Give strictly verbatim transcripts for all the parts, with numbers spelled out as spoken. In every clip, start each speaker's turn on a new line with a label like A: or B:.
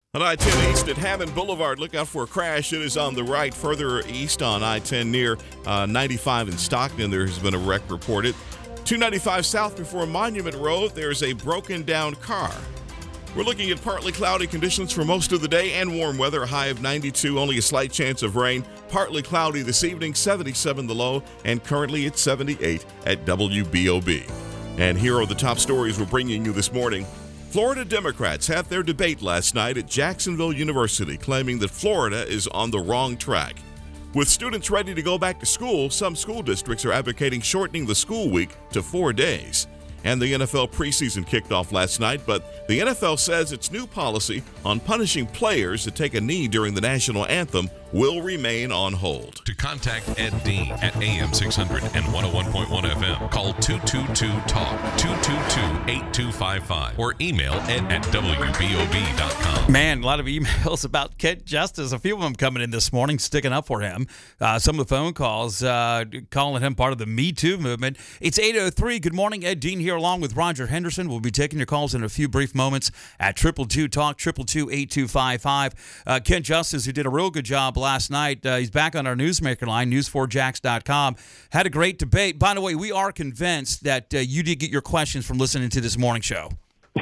A: On I ten East at Hammond Boulevard, look out for a crash. It is on the right. Further east on I ten near uh, ninety-five in Stockton, there has been a wreck reported. two ninety-five south before Monument Road, there's a broken down car. We're looking at partly cloudy conditions for most of the day and warm weather, a high of ninety-two, only a slight chance of rain. Partly cloudy this evening, seventy-seven the low, and currently it's seventy-eight at W B O B. And here are the top stories we're bringing you this morning. Florida Democrats had their debate last night at Jacksonville University, claiming that Florida is on the wrong track. With students ready to go back to school, some school districts are advocating shortening the school week to four days. And the N F L preseason kicked off last night, but the N F L says its new policy on punishing players that take a knee during the national anthem will remain on hold.
B: To contact Ed Dean at A M six hundred and one oh one point one F M, call two two two talk, two two two, eight two five five, or email ed at W B O B dot com.
C: Man, a lot of emails about Kent Justice. A few of them coming in this morning, sticking up for him. Uh, some of the phone calls uh, calling him part of the Me Too movement. It's eight oh three. Good morning, Ed Dean here along with Roger Henderson. We'll be taking your calls in a few brief moments at triple two talk, triple two, eight two five five. Uh, Kent Justice, who did a real good job last night, uh, he's back on our newsmaker line, news four jax dot com. Had a great debate. By the way, we are convinced that uh, you did get your questions from listening to this morning show.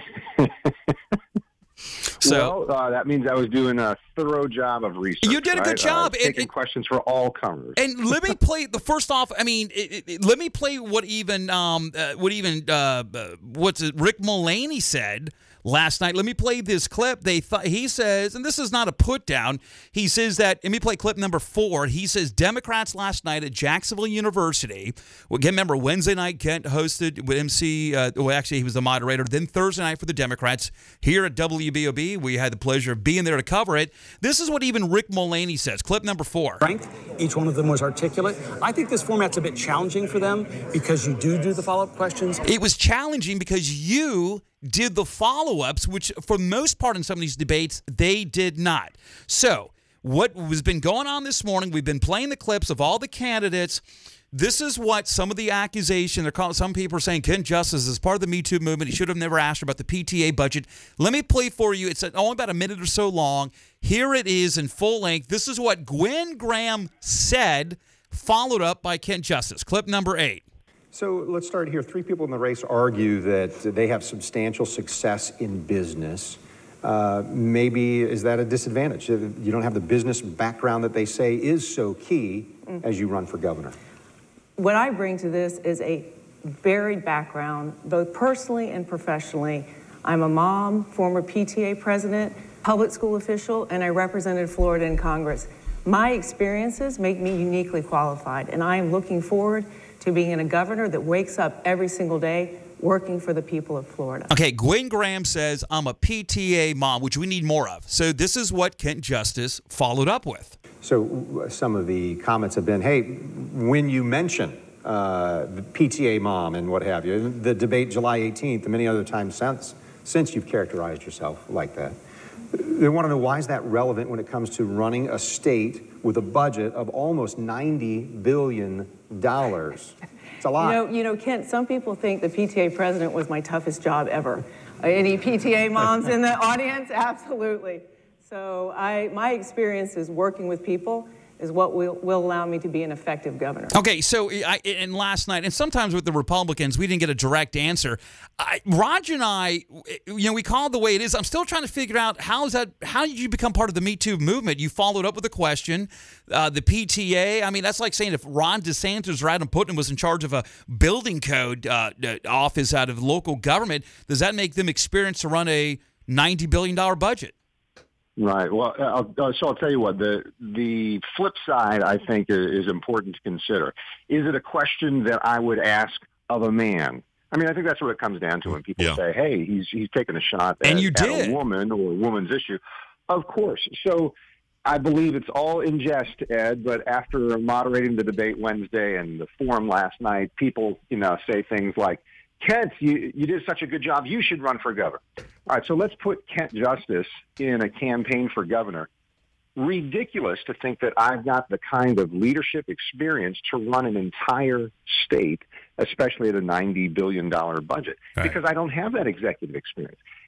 D: So well, uh, that means I was doing a thorough job of research.
C: You did a
D: right?
C: good job.
D: Uh, taking and, questions for all comers.
C: And let me play the first off. I mean, it, it, let me play what even um uh, what even uh, uh, what's it, Rick Mullaney said last night. Let me play this clip. They thought he says, and this is not a put down. He says that. Let me play clip number four. He says Democrats last night at Jacksonville University. Well, again, remember Wednesday night Kent hosted with M C. Uh, well, actually he was the moderator. Then Thursday night for the Democrats here at W B O B. We had the pleasure of being there to cover it. This is what even Rick Mullaney says. Clip number four.
E: Strength. Each one of them was articulate. I think this format's a bit challenging for them because you do do the follow-up questions.
C: It was challenging because you did the follow-ups, which for the most part in some of these debates, they did not. So what has been going on this morning, we've been playing the clips of all the candidates. This is what some of the accusation, they're calling, some people are saying Kent Justice is part of the Me Too movement. He should have never asked her about the P T A budget. Let me play for you. It's only about a minute or so long. Here it is in full length. This is what Gwen Graham said, followed up by Kent Justice. Clip number eight.
F: So let's start here. Three people in the race argue that they have substantial success in business. Uh, maybe is that a disadvantage? You don't have the business background that they say is so key mm. as you run for governor.
G: What I bring to this is a varied background, both personally and professionally. I'm a mom, former P T A president, public school official, and I represented Florida in Congress. My experiences make me uniquely qualified, and I am looking forward to being a governor that wakes up every single day working for the people of Florida.
C: Okay, Gwen Graham says, I'm a P T A mom, which we need more of. So this is what Kent Justice followed up with.
F: So some of the comments have been, hey, when you mention uh, the P T A mom and what have you, the debate July eighteenth and many other times since, since you've characterized yourself like that, they want to know why is that relevant when it comes to running a state with a budget of almost ninety billion dollars. It's a lot.
G: You know, you know, Kent, some people think the P T A president was my toughest job ever. Any P T A moms in the audience? Absolutely. So I, my experience is working with people is what will, will allow me to be an effective governor.
C: Okay, so I, and last night, and sometimes with the Republicans, we didn't get a direct answer. I, Roger and I, you know, we call it the way it is. I'm still trying to figure out how is that. How did you become part of the Me Too movement? You followed up with a question. Uh, the P T A. I mean, that's like saying if Ron DeSantis or Adam Putnam was in charge of a building code uh, office out of local government, does that make them experienced to run a ninety billion dollars budget?
D: Right. Well, I'll, so I'll tell you what, the the flip side, I think, is important to consider. Is it a question that I would ask of a man? I mean, I think that's what it comes down to when people yeah. say, hey, he's he's taking a shot at,
C: and you
D: at
C: did.
D: a woman or a woman's issue. Of course. So I believe it's all in jest, Ed, but after moderating the debate Wednesday and the forum last night, people, you know, say things like, Kent, you, you did such a good job. You should run for governor. All right, so let's put Kent Justice in a campaign for governor. Ridiculous to think that I've got the kind of leadership experience to run an entire state, especially at a ninety billion dollars budget, right. because I don't have that executive experience.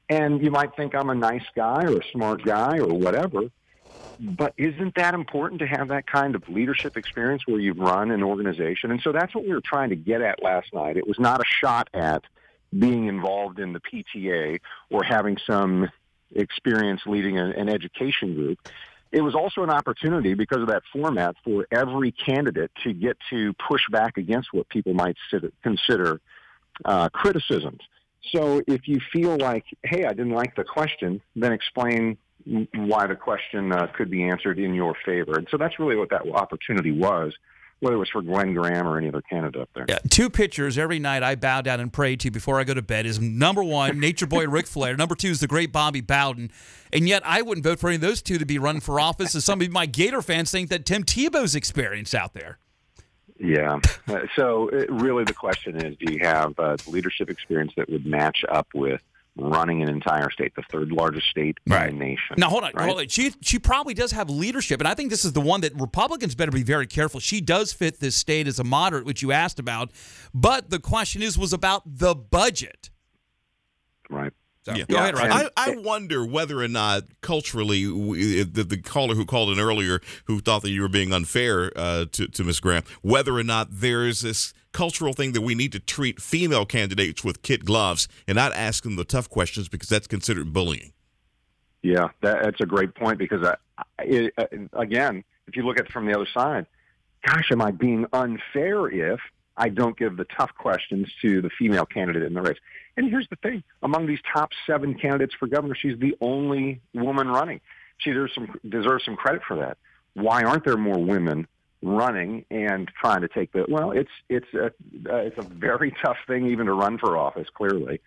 D: And you might think I'm a nice guy or a smart guy or whatever, but isn't that important to have that kind of leadership experience where you've run an organization? And so that's what we were trying to get at last night. It was not a shot at being involved in the P T A or having some experience leading a, an education group. It was also an opportunity, because of that format, for every candidate to get to push back against what people might sit, consider uh, criticisms. So if you feel like, hey, I didn't like the question, then explain why the question uh, could be answered in your favor. And so that's really what that opportunity was, whether it was for Glenn Graham or any other candidate up there.
C: Yeah, two pictures every night I bow down and pray to before I go to bed is, number one, Nature Boy Ric Flair. Number two is the great Bobby Bowden. And yet I wouldn't vote for any of those two to be running for office, as some of my Gator fans think that Tim Tebow's experience out there.
D: Yeah. Uh, so it, really the question is, do you have uh, leadership experience that would match up with running an entire state, the third largest state
C: right.
D: in the nation?
C: Now, hold on.
D: Right?
C: Hold on. She, she probably does have leadership, and I think this is the one that Republicans better be very careful. She does fit this state as a moderate, which you asked about, but the question is was about the budget.
D: Right.
C: So,
A: yeah.
C: Go ahead, Ryan.
A: I, I wonder whether or not culturally, we, the, the caller who called in earlier who thought that you were being unfair uh, to, to Miz Graham, whether or not there is this cultural thing that we need to treat female candidates with kid gloves and not ask them the tough questions, because that's considered bullying.
D: Yeah, that, that's a great point, because, I, it, uh, again, if you look at it from the other side, gosh, am I being unfair if I don't give the tough questions to the female candidate in the race? And here's the thing. Among these top seven candidates for governor, she's the only woman running. She deserves some, deserves some credit for that. Why aren't there more women running and trying to take the – well, it's it's a, uh, it's a very tough thing even to run for office, clearly.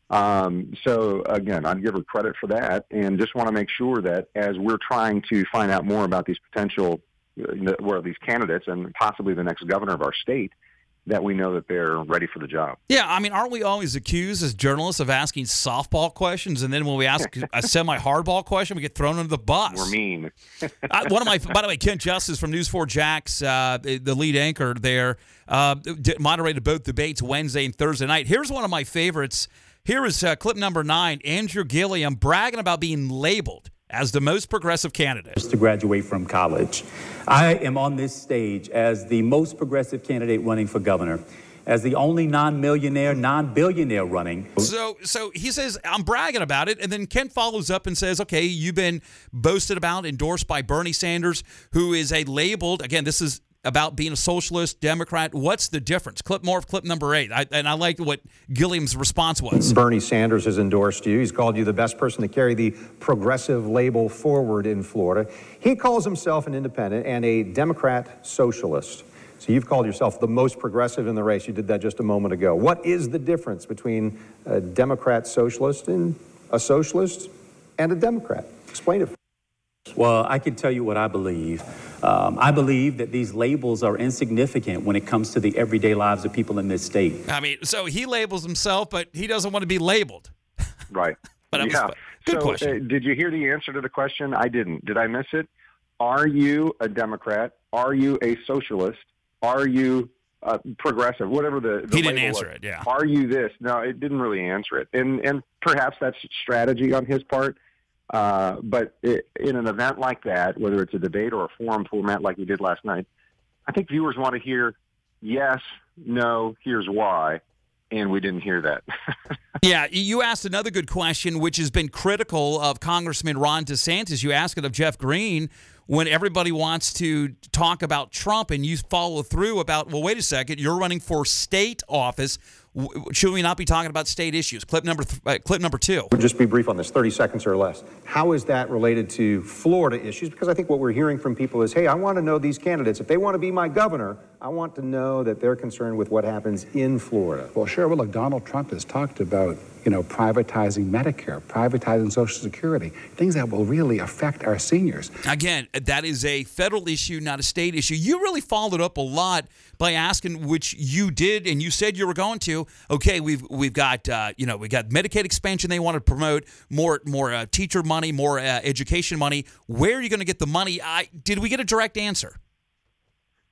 D: Um, so, again, I'd give her credit for that, and just want to make sure that as we're trying to find out more about these potential uh, – where these candidates and possibly the next governor of our state – that we know that they're ready for the job.
C: Yeah, I mean, aren't we always accused as journalists of asking softball questions, and then when we ask a semi-hardball question, we get thrown under the bus?
D: We're mean.
C: I, one of my, by the way, Kent Justice from News four Jax, uh, the lead anchor there, uh, moderated both debates Wednesday and Thursday night. Here's one of my favorites. Here is uh, clip number nine. Andrew Gilliam bragging about being labeled as the most progressive candidate.
H: To graduate from college. I am on this stage as the most progressive candidate running for governor, as the only non-millionaire, non-billionaire running.
C: So so he says, I'm bragging about it, and then Kent follows up and says, okay, you've been boasted about, endorsed by Bernie Sanders, who is a labeled, again, this is about being a socialist, Democrat. What's the difference? Clip more of clip number eight. I, and I like what Gilliam's response was.
F: Bernie Sanders has endorsed you. He's called you the best person to carry the progressive label forward in Florida. He calls himself an independent and a Democrat socialist. So you've called yourself the most progressive in the race. You did that just a moment ago. What is the difference between a Democrat socialist and a socialist and a Democrat? Explain it.
H: Well, I can tell you what I believe. Um, I believe that these labels are insignificant when it comes to the everyday lives of people in this state.
C: I mean, so he labels himself, but he doesn't want to be labeled.
D: Right.
C: But it
D: yeah.
C: was good
D: so,
C: question.
D: Uh, did you hear the answer to the question? I didn't. Did I miss it? Are you a Democrat? Are you a socialist? Are you uh, progressive? Whatever the, the
C: he didn't
D: label
C: answer
D: was.
C: it. Yeah.
D: Are you this? No, it didn't really answer it, and and perhaps that's strategy on his part. Uh, but it, in an event like that, whether it's a debate or a forum format like we did last night, I think viewers want to hear yes, no, here's why, and we didn't hear that.
C: Yeah, you asked another good question, which has been critical of Congressman Ron DeSantis. You asked it of Jeff Green when everybody wants to talk about Trump, and you follow through about, well, wait a second, you're running for state office. Should we not be talking about state issues? Clip number th- uh, clip number two.
F: We'll just be brief on this, thirty seconds or less. How is that related to Florida issues? Because I think what we're hearing from people is, hey, I want to know these candidates. If they want to be my governor, I want to know that they're concerned with what happens in Florida.
I: Well, sure. Well, look, Donald Trump has talked about, you know, privatizing Medicare, privatizing Social Security, things that will really affect our seniors.
C: Again, that is a federal issue, not a state issue. You really followed up a lot by asking, which you did, and you said you were going to. Okay, we've we've got uh, you know we got Medicaid expansion. They want to promote more more uh, teacher money, more uh, education money. Where are you going to get the money? I did we get a direct answer?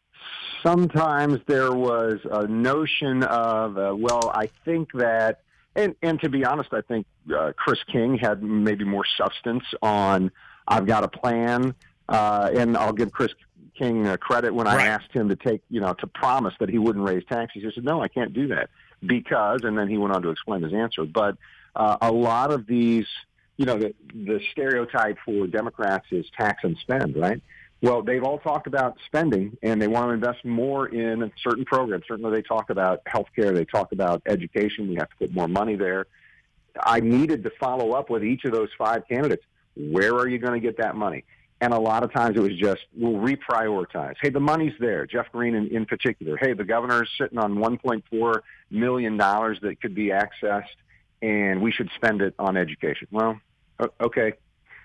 D: Sometimes there was a notion of, uh, well, I think that And and to be honest, I think uh, Chris King had maybe more substance on, I've got a plan, uh, and I'll give Chris King uh, credit when I
C: right.
D: asked him to take, you know, to promise that he wouldn't raise taxes. He said, no, I can't do that because, and then he went on to explain his answer. But uh, a lot of these, you know, the, the stereotype for Democrats is tax and spend, right? Well, they've all talked about spending, and they want to invest more in certain programs. Certainly they talk about health care. They talk about education. We have to put more money there. I needed to follow up with each of those five candidates. Where are you going to get that money? And a lot of times it was just, we'll reprioritize. Hey, the money's there. Jeff Green in, in particular. Hey, the governor's sitting on one point four million dollars that could be accessed, and we should spend it on education. Well, okay.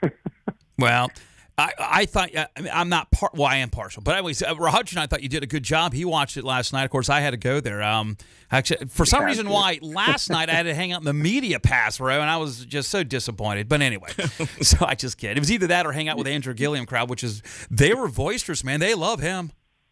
C: Well, I, I thought, I mean, I'm not, par- well, I am partial, but anyways, uh, Raj and I thought you did a good job. He watched it last night. Of course, I had to go there. Um, actually, for some reason why, last night I had to hang out in the media pass row, and I was just so disappointed. But anyway, so I just kid. It was either that or hang out with Andrew Gilliam crowd, which is, they were boisterous, man. They love him.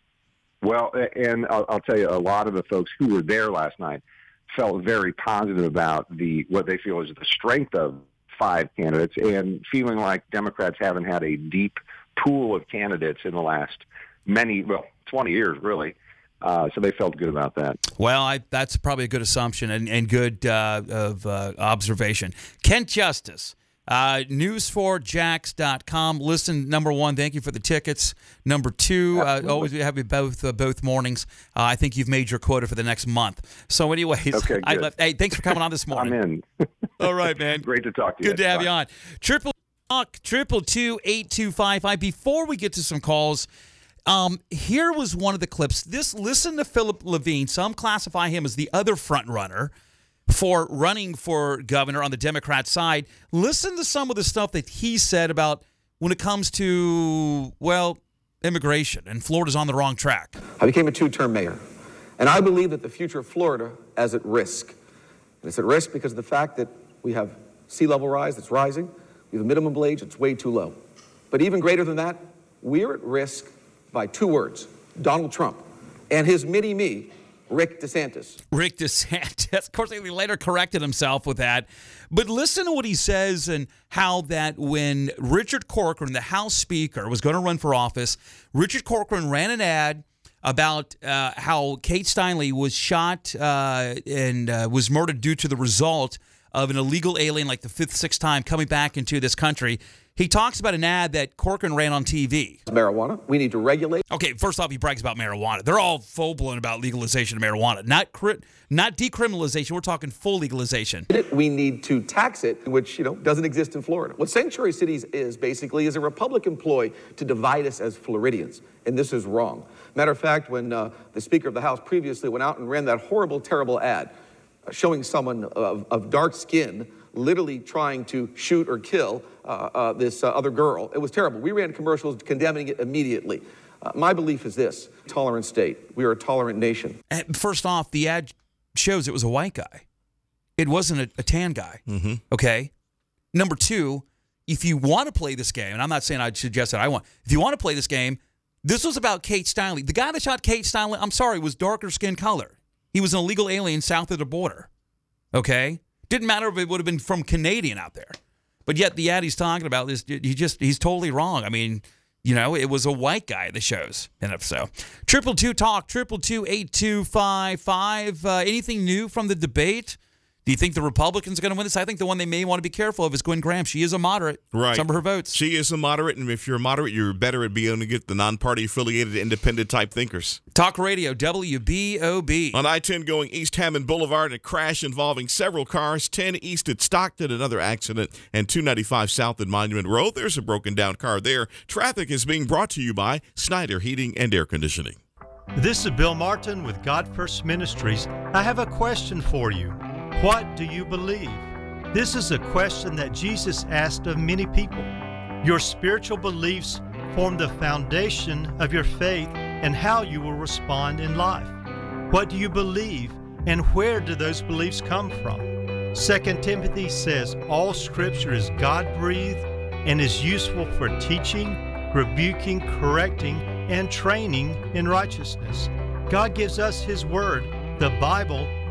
D: Well, and I'll, I'll tell you, a lot of the folks who were there last night felt very positive about the what they feel is the strength of five candidates, and feeling like Democrats haven't had a deep pool of candidates in the last many, well, twenty years, really. Uh, so they felt good about that.
C: Well, I, that's probably a good assumption and, and good uh, of uh, observation. Kent Justice, uh, news four jax dot com. Listen, number one, thank you for the tickets. Number two, uh, always have you both uh, both mornings. Uh, I think you've made your quota for the next month. So anyways,
D: okay,
C: I left. Hey, thanks for coming on this morning.
D: I'm in.
C: All right, man.
D: Great to talk to you.
C: Good to have
D: Bye.
C: you on. Triple talk, triple two eight two five five. Before we get to some calls, um, here was one of the clips. This listen to Philip Levine. Some classify him as the other front runner for running for governor on the Democrat side. Listen to some of the stuff that he said about when it comes to, well, immigration, and Florida's on the wrong track.
J: I became a two-term mayor, and I believe that the future of Florida is at risk. And it's at risk because of the fact that we have sea level rise that's rising, we have a minimum wage that's way too low. But even greater than that, we're at risk by two words: Donald Trump and his mini-me, Rick DeSantis.
C: Rick DeSantis. Of course, he later corrected himself with that. But listen to what he says and how that when Richard Corcoran, the House Speaker, was going to run for office, Richard Corcoran ran an ad about uh, how Kate Steinle was shot uh, and uh, was murdered due to the result of an illegal alien, like the fifth, sixth time coming back into this country. He talks about an ad that Corcoran ran on T V.
J: Marijuana. We need to regulate.
C: Okay, first off, he brags about marijuana. They're all full-blown about legalization of marijuana, not cri- not decriminalization. We're talking full legalization.
J: We need to tax it, which, you know, doesn't exist in Florida. What Sanctuary Cities is basically is a Republican ploy to divide us as Floridians, and this is wrong. Matter of fact, when uh, the Speaker of the House previously went out and ran that horrible, terrible ad uh, showing someone of, of dark skin literally trying to shoot or kill uh, uh, this uh, other girl. It was terrible. We ran commercials condemning it immediately. Uh, my belief is this: tolerant state. We are a tolerant nation.
C: And first off, the ad shows it was a white guy. It wasn't a, a tan guy.
A: Mm-hmm.
C: Okay? Number two, if you want to play this game, and I'm not saying I'd suggest that I want, if you want to play this game, this was about Kate Steinle. The guy that shot Kate Steinle, I'm sorry, was darker skin color. He was an illegal alien south of the border. Okay? Didn't matter if it would have been from Canadian out there. But yet the ad he's talking about is he just he's totally wrong. I mean, you know, it was a white guy that shows. And if so, triple two talk, triple two eight two five five. Uh, anything new from the debate? Do you think the Republicans are going to win this? I think the one they may want to be careful of is Gwen Graham. She is a moderate.
A: Right.
C: Some of her votes.
A: She is a moderate, and if you're a moderate, you're better at being able to get the non-party affiliated, independent type thinkers.
C: Talk Radio, W B O B.
A: On I ten going East Hammond Boulevard, a crash involving several cars, ten east at Stockton, another accident, and two ninety-five south at Monument Road. There's a broken down car there. Traffic is being brought to you by Snyder Heating and Air Conditioning.
K: This is Bill Martin with God First Ministries. I have a question for you. What do you believe? This is a question that Jesus asked of many people. Your spiritual beliefs form the foundation of your faith and how you will respond in life. What do you believe, and where do those beliefs come from? Second Timothy says all Scripture is God-breathed and is useful for teaching, rebuking, correcting, and training in righteousness. God gives us His Word, the Bible,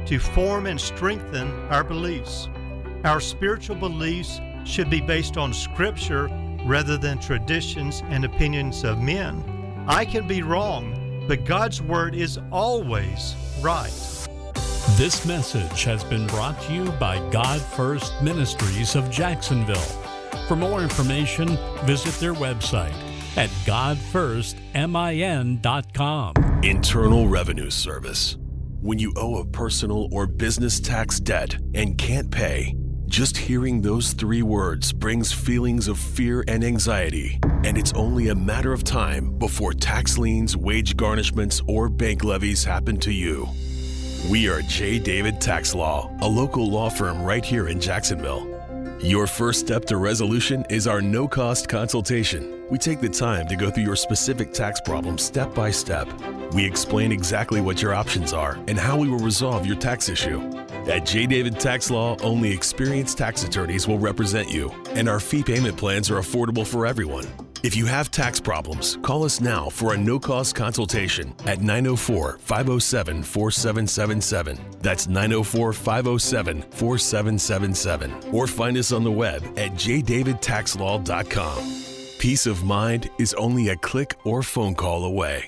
K: to form and strengthen our beliefs. Our spiritual beliefs should be based on Scripture rather than traditions and opinions of men. I can be wrong, but God's Word is always right.
L: This message has been brought to you by God First Ministries of Jacksonville. For more information, visit their website at god first min dot com.
M: Internal Revenue Service. When you owe a personal or business tax debt and can't pay, just hearing those three words brings feelings of fear and anxiety, and it's only a matter of time before tax liens, wage garnishments, or bank levies happen to you. We are J. David Tax Law, a local law firm right here in Jacksonville. Your first step to resolution is our no-cost consultation. We take the time to go through your specific tax problem step by step. We explain exactly what your options are and how we will resolve your tax issue. At J. David Tax Law, only experienced tax attorneys will represent you, and our fee payment plans are affordable for everyone. If you have tax problems, call us now for a no-cost consultation at nine oh four, five oh seven, four seven seven seven. That's nine oh four, five oh seven, four seven seven seven. Or find us on the web at j david tax law dot com. Peace of mind is only a click or phone call away.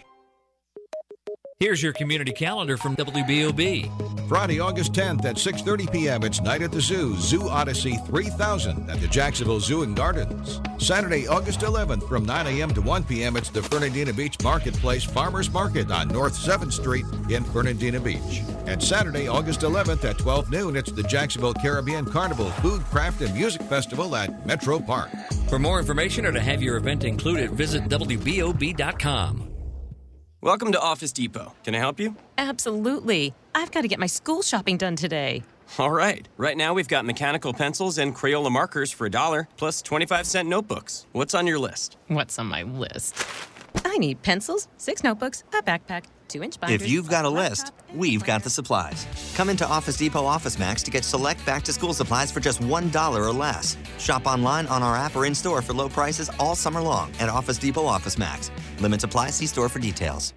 N: Here's your community calendar from W B O B.
O: Friday, August tenth at six thirty p.m. It's Night at the Zoo, Zoo Odyssey three thousand at the Jacksonville Zoo and Gardens. Saturday, August eleventh from nine a.m. to one p.m. It's the Fernandina Beach Marketplace Farmers Market on North seventh Street in Fernandina Beach. And Saturday, August eleventh at twelve noon, it's the Jacksonville Caribbean Carnival Food, Craft, and Music Festival at Metro Park.
N: For more information or to have your event included, visit W B O B dot com.
P: Welcome to Office Depot. Can I help you?
Q: Absolutely. I've got to get my school shopping done today.
P: All right. Right now we've got mechanical pencils and Crayola markers for a dollar, plus twenty-five cent notebooks. What's on your list?
Q: What's on my list? I need pencils, six notebooks, a backpack, two-inch binders.
R: If you've got a list, we've got the supplies. Come into Office Depot Office Max to get select back-to-school supplies for just one dollar or less. Shop online, on our app, or in-store for low prices all summer long at Office Depot Office Max. Limits apply. See store for details.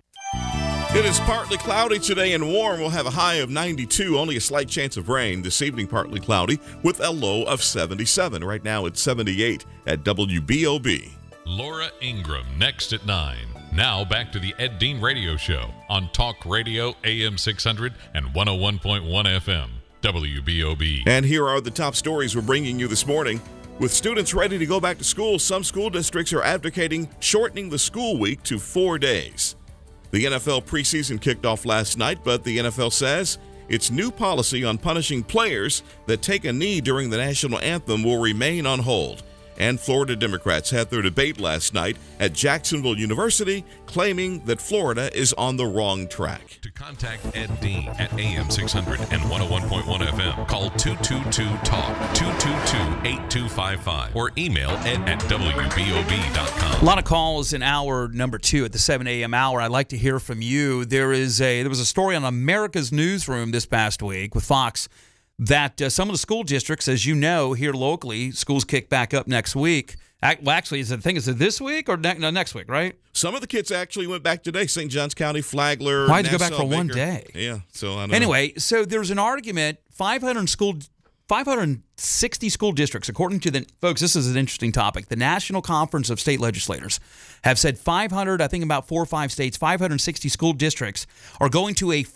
A: It is partly cloudy today and warm. We'll have a high of ninety-two, only a slight chance of rain. This evening, partly cloudy with a low of seventy-seven. Right now, it's seventy-eight at W B O B.
B: Laura Ingram next at nine. Now back to the Ed Dean Radio Show on Talk Radio A M six hundred and one oh one point one F M, W B O B.
A: And here are the top stories we're bringing you this morning. With students ready to go back to school, some school districts are advocating shortening the school week to four days. The N F L preseason kicked off last night, but the N F L says its new policy on punishing players that take a knee during the national anthem will remain on hold. And Florida Democrats had their debate last night at Jacksonville University, claiming that Florida is on the wrong track.
B: To contact Ed Dean at A M six hundred and one oh one point one F M, call two two two talk, two two two, eight two five five, or email ed at W B O B dot com.
C: A lot of calls in hour number two at the seven a.m. hour. I'd like to hear from you. There is a there was a story on America's Newsroom this past week with Fox that uh, some of the school districts, as you know, here locally, schools kick back up next week. Well, actually, is the thing, is it this week or ne- no, next week, right?
A: Some of the kids actually went back today. Saint Johns County, Flagler,
C: Why did you go
A: Nassau,
C: back for
A: Baker.
C: one day?
A: Yeah, so I don't
C: Anyway,
A: know.
C: so there's an argument, five hundred school, five hundred sixty school districts, according to the, folks, this is an interesting topic. The National Conference of State Legislators have said five hundred, I think about four or five states, five hundred sixty school districts are going to a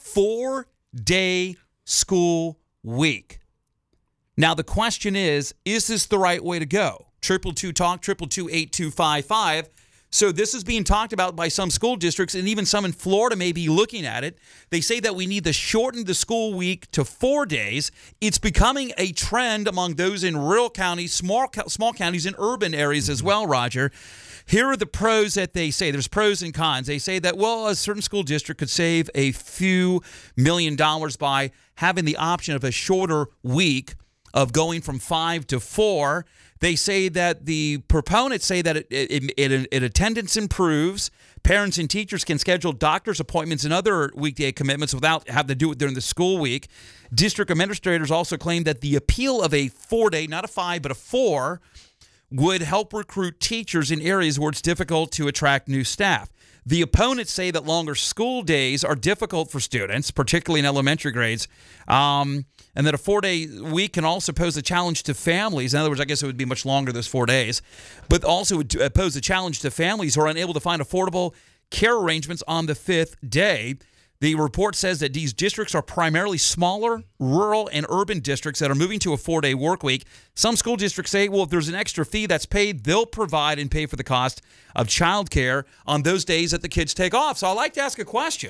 C: four-day school week. Now, the question is, is this the right way to go? Triple two talk, triple two eight two five five. So this is being talked about by some school districts, and even some in Florida may be looking at it. They say that we need to shorten the school week to four days. It's becoming a trend among those in rural counties, small small counties, and urban areas as well, Roger. Here are the pros that they say. There's pros and cons. They say that, well, a certain school district could save a few million dollars by having the option of a shorter week of going from five to four. They say that the proponents say that it, it, it, it attendance improves. Parents and teachers can schedule doctor's appointments and other weekday commitments without having to do it during the school week. District administrators also claim that the appeal of a four-day, not a five, but a four, would help recruit teachers in areas where it's difficult to attract new staff. The opponents say that longer school days are difficult for students, particularly in elementary grades, um, and that a four-day week can also pose a challenge to families. In other words, I guess it would be much longer, those four days, but also would pose a challenge to families who are unable to find affordable care arrangements on the fifth day. The report says that these districts are primarily smaller, rural, and urban districts that are moving to a four-day work week. Some school districts say, well, if there's an extra fee that's paid, they'll provide and pay for the cost of childcare on those days that the kids take off. So I'd like to ask a question.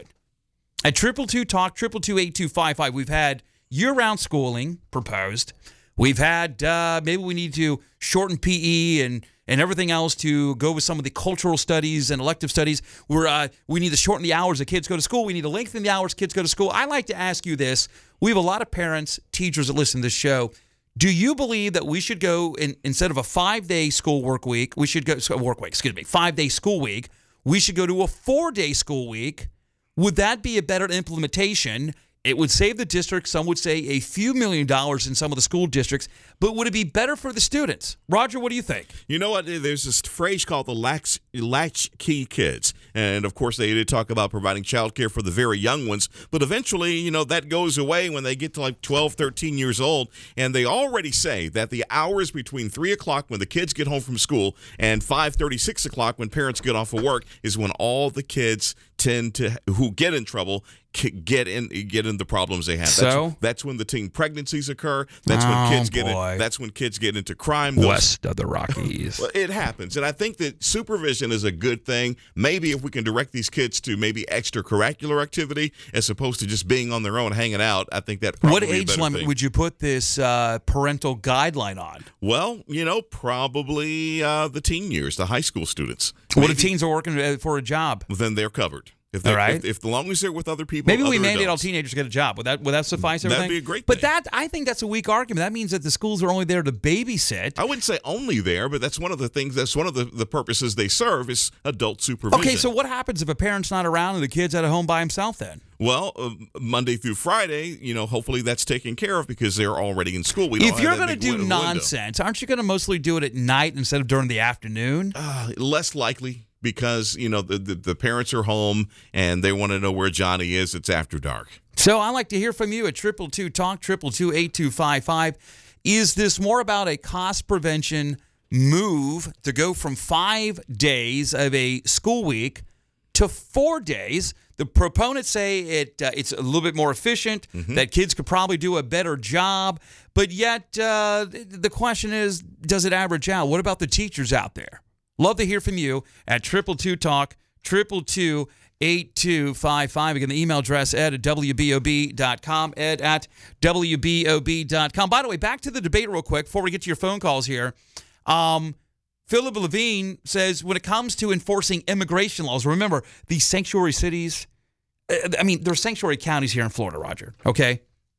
C: At triple two talk, triple two eight two five five, we've had year-round schooling proposed. We've had uh, maybe we need to shorten P E and and everything else to go with some of the cultural studies and elective studies. Where uh, we need to shorten the hours that kids go to school. We need to lengthen the hours kids go to school. I like to ask you this. We have a lot of parents, teachers that listen to this show. Do you believe that we should go, in, instead of a five-day school work week, we should go, so work week, excuse me, five-day school week, we should go to a four-day school week? Would that be a better implementation? It would save the district, some would say, a few million dollars in some of the school districts, but would it be better for the students? Roger, what do you think?
A: You know what? There's this phrase called the latch, latchkey kids. And, of course, they did talk about providing child care for the very young ones. But eventually, you know, that goes away when they get to like twelve, thirteen years old. And they already say that the hours between three o'clock when the kids get home from school and five thirty, six o'clock when parents get off of work is when all the kids tend to, who get in trouble, get in get in the problems they have.
C: So?
A: That's, that's when the teen pregnancies occur. That's
C: Oh,
A: when kids get
C: boy.
A: in, that's when kids get into crime. Those-
C: West of the Rockies.
A: Well, it happens. And I think that supervision is a good thing. Maybe if we can direct these kids to maybe extracurricular activity as opposed to just being on their own hanging out, I think that probably
C: What
A: be a
C: age
A: better
C: limit
A: thing.
C: would you put this uh, parental guideline on?
A: Well, you know, probably uh, the teen years, the high school students.
C: What if
A: Maybe-
C: teens are working uh, for a job?
A: Then they're covered. If they're,
C: All right.
A: if, if the long as they're with other people,
C: Maybe we
A: other
C: mandate all
A: adults.
C: teenagers to get a job. Would that would that suffice
A: That'd
C: everything?
A: be a great
C: But
A: thing.
C: that I think that's a weak argument. That means that the schools are only there to babysit.
A: I wouldn't say only there, but that's one of the things. That's one of the, the purposes they serve is adult supervision.
C: Okay, so what happens if a parent's not around and the kid's at home by himself then?
A: Well, uh, Monday through Friday, you know, hopefully that's taken care of because they're already in school. We don't
C: If you're
A: going to
C: do
A: window.
C: nonsense, aren't you going to mostly do it at night instead of during the afternoon?
A: Uh, less likely because, you know, the, the, the parents are home and they want to know where Johnny is. It's after dark.
C: So I'd like to hear from you at triple two talk, triple two eight two five five. Is this more about a cost prevention move to go from five days of a school week to four days? The proponents say it uh, it's a little bit more efficient,
A: Mm-hmm.
C: that kids could probably do a better job, but yet uh, the question is, does it average out? What about the teachers out there? Love to hear from you at triple two talk, triple two eight two five five. Again, the email address, ed at W B O B dot com, ed at W B O B dot com. By the way, back to the debate real quick before we get to your phone calls here. Um, Philip Levine says when it comes to enforcing immigration laws, remember, these sanctuary cities, uh, I mean, there's sanctuary counties here in Florida, Roger, okay?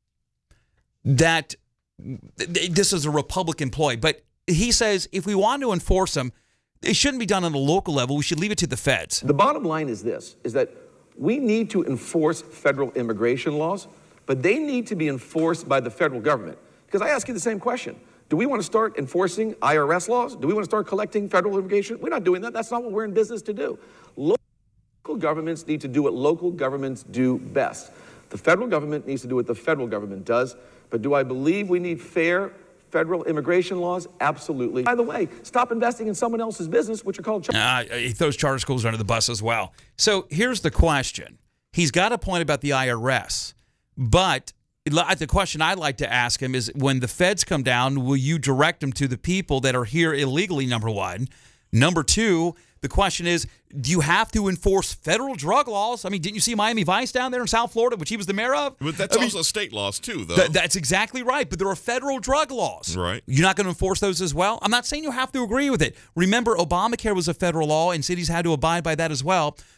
C: That th- this is a Republican ploy, but he says if we want to enforce them, it shouldn't be done on a local level. We should leave it to the feds.
J: The bottom line is this, is that we need to enforce federal immigration laws, but they need to be enforced by the federal government. Because I ask you the same question. Do we want to start enforcing I R S laws? Do we want to start collecting federal immigration? We're not doing that. That's not what we're in business to do. Local governments need to do what local governments do best. The federal government needs to do what the federal government does. But do I believe we need fair federal immigration laws? Absolutely. By the way, stop investing in someone else's business, which are called...
C: Uh, he throws charter schools under the bus as well. So here's the question. He's got a point about the I R S, but the question I'd like to ask him is when the feds come down, will you direct them to the people that are here illegally, number one? Number two, the question is, do you have to enforce federal drug laws? I mean, didn't you see Miami Vice down there in South Florida, which he was the mayor of?
A: But that's
C: I mean,
A: also state laws, too, though.
C: Th- that's exactly right, but there are federal drug laws.
A: Right.
C: You're not going to enforce those as well? I'm not saying you have to agree with it. Remember, Obamacare was a federal law, and cities had to abide by that as well.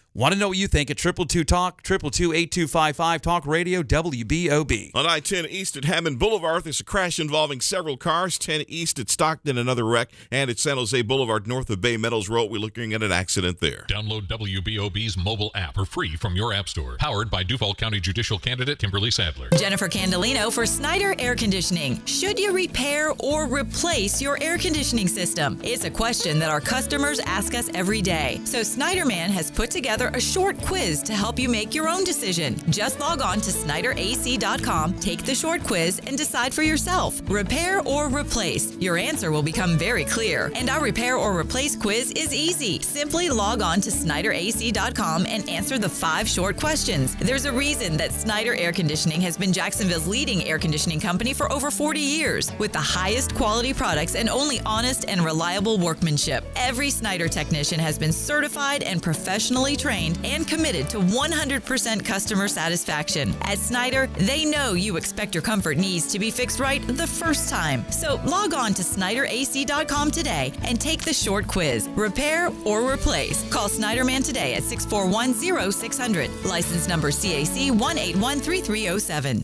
C: Want to know what you think at triple two talk, triple two eight two five five, Talk Radio, W B O B.
A: On I ten East at Hammond Boulevard, there's a crash involving several cars. ten East at Stockton, another wreck. And at San Jose Boulevard, north of Bay Meadows Road, we're looking at an accident there.
B: Download W B O B's mobile app for free from your app store. Powered by Duval County Judicial Candidate Kimberly Sadler.
S: Jennifer Candolino for Snyder Air Conditioning. Should you repair or replace your air conditioning system? It's a question that our customers ask us every day. So Snyder Man has put together a short quiz to help you make your own decision. Just log on to Snyder A C dot com, take the short quiz, and decide for yourself. Repair or replace? Your answer will become very clear. And our repair or replace quiz is easy. Simply log on to Snyder A C dot com and answer the five short questions. There's a reason that Snyder Air Conditioning has been Jacksonville's leading air conditioning company for over forty years, with the highest quality products and only honest and reliable workmanship. Every Snyder technician has been certified and professionally trained and committed to one hundred percent customer satisfaction. At Snyder, they know you expect your comfort needs to be fixed right the first time. So log on to Snyder A C dot com today and take the short quiz. Repair or replace? Call Snyderman today at six four one, zero six zero zero. License number C A C one eight one three three zero seven.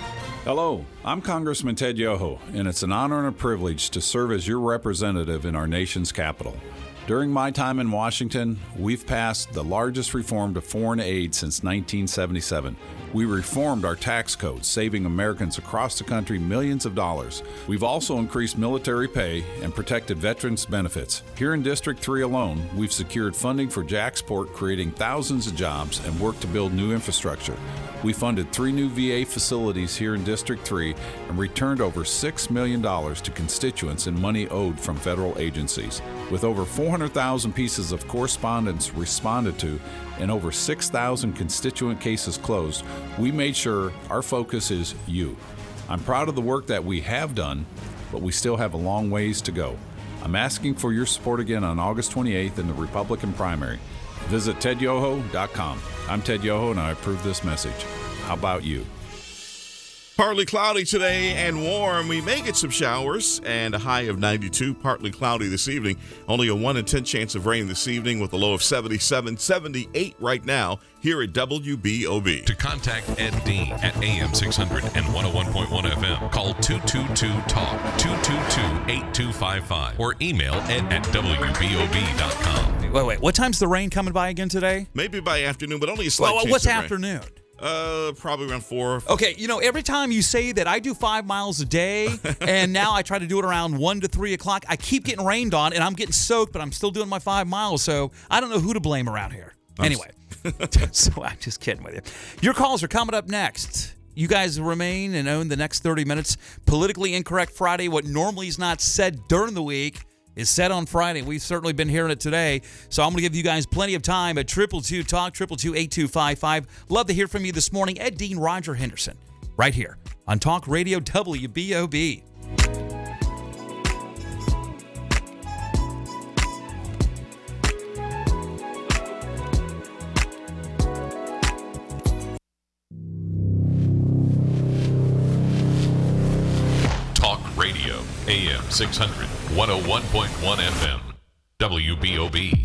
T: Hello, I'm Congressman Ted Yoho, and it's an honor and a privilege to serve as your representative in our nation's capital. During my time in Washington, we've passed the largest reform to foreign aid since nineteen seventy-seven. We reformed our tax code, saving Americans across the country millions of dollars. We've also increased military pay and protected veterans' benefits. Here in District three alone, we've secured funding for JAXPORT, creating thousands of jobs and worked to build new infrastructure. We funded three new V A facilities here in District three and returned over six million dollars to constituents in money owed from federal agencies. With over four hundred thousand pieces of correspondence responded to and over six thousand constituent cases closed, we made sure our focus is you. I'm proud of the work that we have done, but we still have a long ways to go. I'm asking for your support again on August twenty-eighth in the Republican primary. Visit ted yoho dot com. I'm Ted Yoho, and I approve this message. How about you?
A: Partly cloudy today and warm. We may get some showers and a high of ninety-two. Partly cloudy this evening. Only a one in ten chance of rain this evening with a low of seventy-seven, seventy-eight right now here at W B O B.
B: To contact Ed Dean at A M six hundred and one oh one point one F M, call two two two talk, two two two, eight two five five, or email ed at W B O B dot com.
C: Wait, wait. What time's the rain coming by again today?
A: Maybe by afternoon, but only a slight
C: well,
A: chance
C: what's
A: of rain.
C: afternoon?
A: Uh, probably around four.
C: Okay, you know, every time you say that I do five miles a day, and now I try to do it around one to three o'clock, I keep getting rained on, and I'm getting soaked, but I'm still doing my five miles. So I don't know who to blame around here. Anyway, so I'm just kidding with you. Your calls are coming up next. You guys remain and own the next thirty minutes. Politically Incorrect Friday. What normally is not said during the week is said on Friday. We've certainly been hearing it today. So I'm going to give you guys plenty of time at triple two talk, triple two eight two five five. Love to hear from you this morning. Ed Dean, Roger Henderson, right here on Talk Radio W B O B.
B: Talk Radio, A M six hundred, one oh one point one F M, W B O B.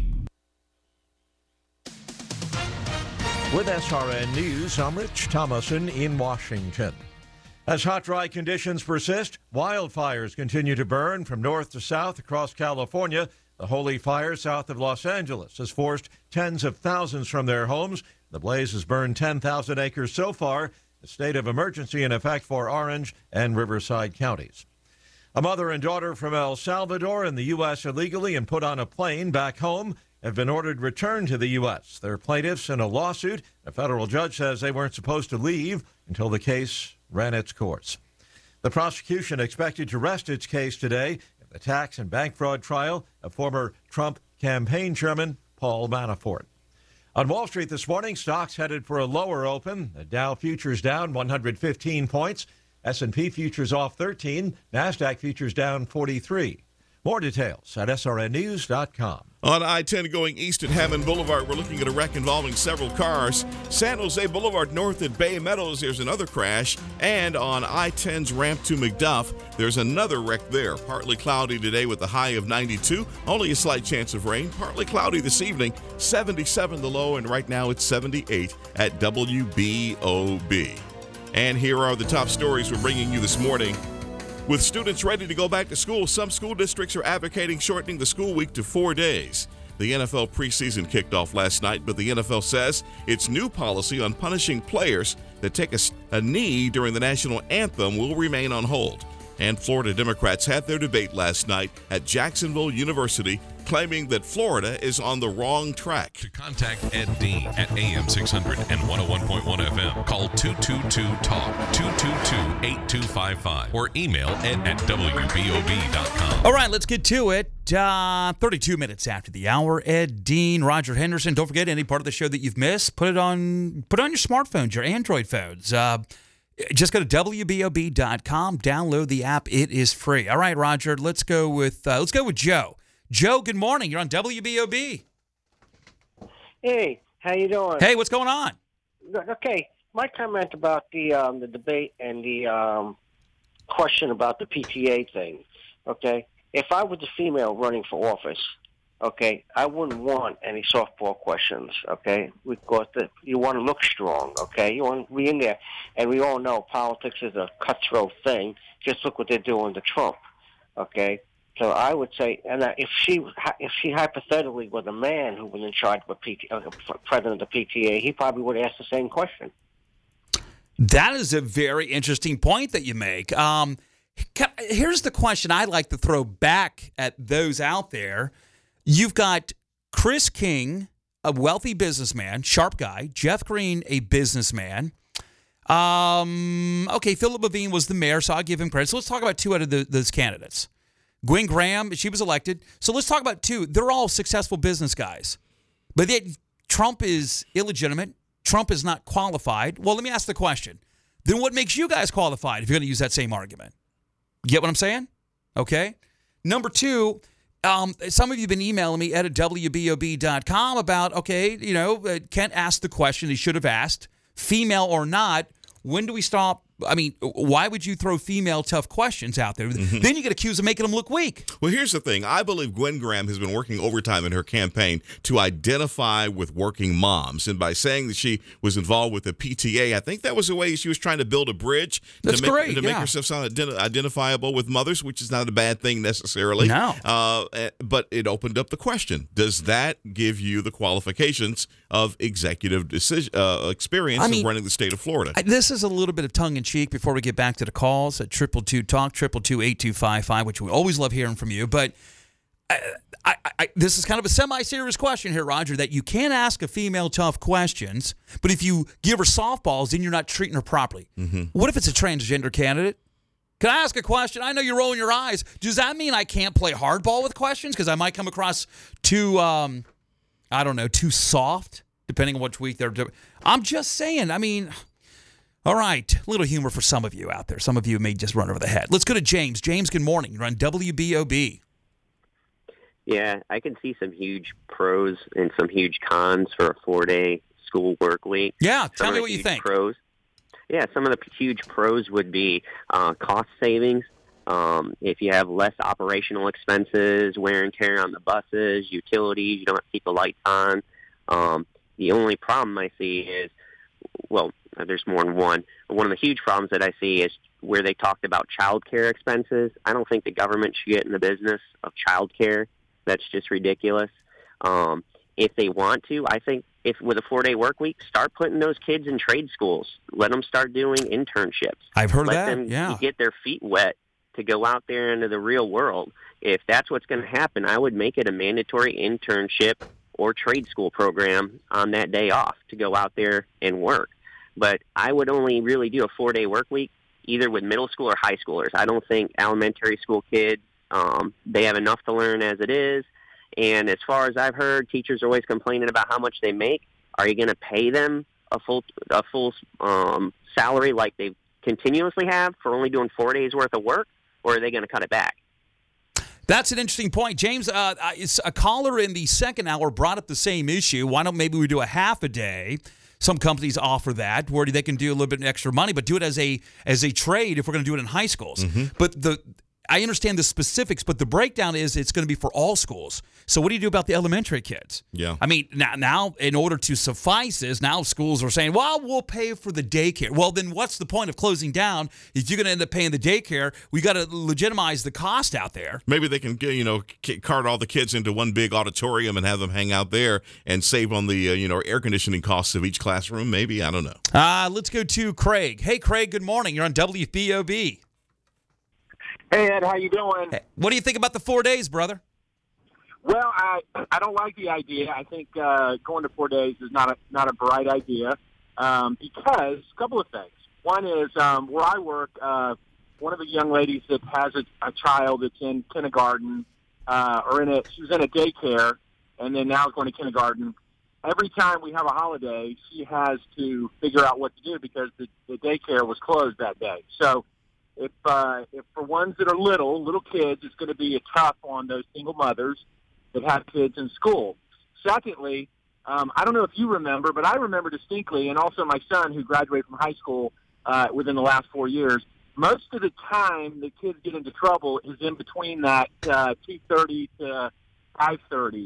U: With S R N News, I'm Rich Thomason in Washington. As hot, dry conditions persist, wildfires continue to burn from north to south across California. The Holy Fire south of Los Angeles has forced tens of thousands from their homes. The blaze has burned ten thousand acres so far. A state of emergency in effect for Orange and Riverside counties. A mother and daughter from El Salvador in the U S illegally and put on a plane back home have been ordered returned to the U S. They're plaintiffs in a lawsuit. A federal judge says they weren't supposed to leave until the case ran its course. The prosecution expected to rest its case today in the tax and bank fraud trial of former Trump campaign chairman Paul Manafort. On Wall Street this morning, stocks headed for a lower open. The Dow futures down one hundred fifteen points. S and P futures off thirteen. NASDAQ futures down forty-three. More details at S R N news dot com.
A: On I ten going east at Hammond Boulevard, we're looking at a wreck involving several cars. San Jose Boulevard north at Bay Meadows, there's another crash. And on I ten's ramp to McDuff, there's another wreck there. Partly cloudy today with a high of ninety-two. Only a slight chance of rain. Partly cloudy this evening. seventy-seven the low, and right now it's seventy-eight at W B O B. And here are the top stories we're bringing you this morning. With students ready to go back to school, some school districts are advocating shortening the school week to four days. The N F L preseason kicked off last night, but the N F L says its new policy on punishing players that take a, a knee during the national anthem will remain on hold. And Florida Democrats had their debate last night at Jacksonville University, claiming that Florida is on the wrong track.
B: To contact Ed Dean at A M six hundred and one oh one point one F M, call two two two talk, two two two, eight two five five, or email ed at W B O B dot com.
C: All right, let's get to it. Uh, thirty-two minutes after the hour, Ed Dean, Roger Henderson. Don't forget any part of the show that you've missed. Put it on, put it on your smartphones, your Android phones. Uh, Just go to W B O B dot com, download the app. It is free. All right, Roger, let's go with uh, let's go with Joe. Joe, good morning. You're on W B O B.
E: Hey, how you doing?
C: Hey, what's going on?
E: Okay, my comment about the um, the debate and the um, question about the P T A thing. Okay, if I was a female running for office, okay, I wouldn't want any softball questions. Okay, because the, you want to look strong. Okay, you want to be in there, and we all know politics is a cutthroat thing. Just look what they're doing to Trump. Okay. So I would say, and if she if she hypothetically was a man who was in charge of a P T A, uh, president of the P T A, he probably would ask the same question.
C: That is a very interesting point that you make. Um, here's the question I like to throw back at those out there. You've got Chris King, a wealthy businessman, sharp guy. Jeff Green, a businessman. Um, okay, Philip Levine was the mayor, so I'll give him credit. So let's talk about two out of the, those candidates. Gwen Graham, she was elected. So let's talk about two. They're all successful business guys. But yet Trump is illegitimate. Trump is not qualified. Well, let me ask the question. Then what makes you guys qualified if you're going to use that same argument? Get what I'm saying? Okay. Number two, um, some of you have been emailing me at W B O B dot com about, okay, you know, uh, Kent asked the question he should have asked, female or not. When do we stop? I mean, why would you throw female tough questions out there? Mm-hmm. Then you get accused of making them look weak.
A: Well, here's the thing. I believe Gwen Graham has been working overtime in her campaign to identify with working moms. And by saying that she was involved with the P T A, I think that was a way she was trying to build a bridge
C: That's
A: to, make,
C: great,
A: to
C: yeah.
A: make herself sound ident- identifiable with mothers, which is not a bad thing necessarily.
C: No.
A: Uh, but it opened up the question. Does that give you the qualifications of executive decision, uh, experience
C: I mean,
A: of running the state of Florida?
C: I, this is a little bit of tongue-in-cheek before we get back to the calls at triple two talk, triple two eight two five five, which we always love hearing from you. But I, I, I, this is kind of a semi-serious question here, Roger, that you can ask a female tough questions, but if you give her softballs, then you're not treating her properly.
A: Mm-hmm.
C: What if it's a transgender candidate? Can I ask a question? I know you're rolling your eyes. Does that mean I can't play hardball with questions because I might come across too, um, I don't know, too soft, depending on which week they're doing? I'm just saying, I mean... All right, a little humor for some of you out there. Some of you may just run over the head. Let's go to James. James, good morning. You're on W B O B.
V: Yeah, I can see some huge pros and some huge cons for a four-day school work week.
C: Yeah, tell
V: some
C: me
V: of
C: what
V: the
C: you
V: huge
C: think.
V: Pros. Yeah, some of the huge pros would be uh, cost savings. Um, if you have less operational expenses, wear and tear on the buses, utilities, you don't have to keep the lights on. Um, the only problem I see is, well, there's more than one. One of the huge problems that I see is where they talked about child care expenses. I don't think the government should get in the business of child care. That's just ridiculous. Um, if they want to, I think if with a four-day work week, start putting those kids in trade schools. Let them start doing internships.
C: I've heard
V: Let
C: that,
V: them
C: yeah.
V: get their feet wet to go out there into the real world. If that's what's going to happen, I would make it a mandatory internship or trade school program on that day off to go out there and work. But I would only really do a four-day work week, either with middle school or high schoolers. I don't think elementary school kids, um, they have enough to learn as it is. And as far as I've heard, teachers are always complaining about how much they make. Are you going to pay them a full a full um, salary like they continuously have for only doing four days worth of work, or are they going to cut it back?
C: That's an interesting point. James, uh, a caller in the second hour brought up the same issue. Why don't maybe we do a half a day? Some companies offer that where they can do a little bit extra money, but do it as a as a trade if we're going to do it in high schools. Mm-hmm. But the I understand the specifics, but the breakdown is it's going to be for all schools. So what do you do about the elementary kids?
A: Yeah.
C: I mean, now, now in order to suffice this, now schools are saying, well, we'll pay for the daycare. Well, then what's the point of closing down if you're going to end up paying the daycare? We got to legitimize the cost out there.
A: Maybe they can, you know, cart all the kids into one big auditorium and have them hang out there and save on the, uh, you know, air conditioning costs of each classroom. Maybe, I don't know.
C: Uh, let's go to Craig. Hey, Craig, good morning. You're on W B O B.
G: Hey, Ed, how you doing?
C: Hey, what do you think about the four days, brother?
G: Well, I I don't like the idea. I think uh, going to four days is not a not a bright idea um, because a couple of things. One is um, where I work. Uh, one of the young ladies that has a, a child that's in kindergarten uh, or in a she was in a daycare and then now is going to kindergarten. Every time we have a holiday, she has to figure out what to do because the, the daycare was closed that day. So. If, uh, if for ones that are little, little kids, it's going to be a tough on those single mothers that have kids in school. Secondly, um, I don't know if you remember, but I remember distinctly, and also my son who graduated from high school uh, within the last four years, most of the time the kids get into trouble is in between that uh, two thirty to five thirty.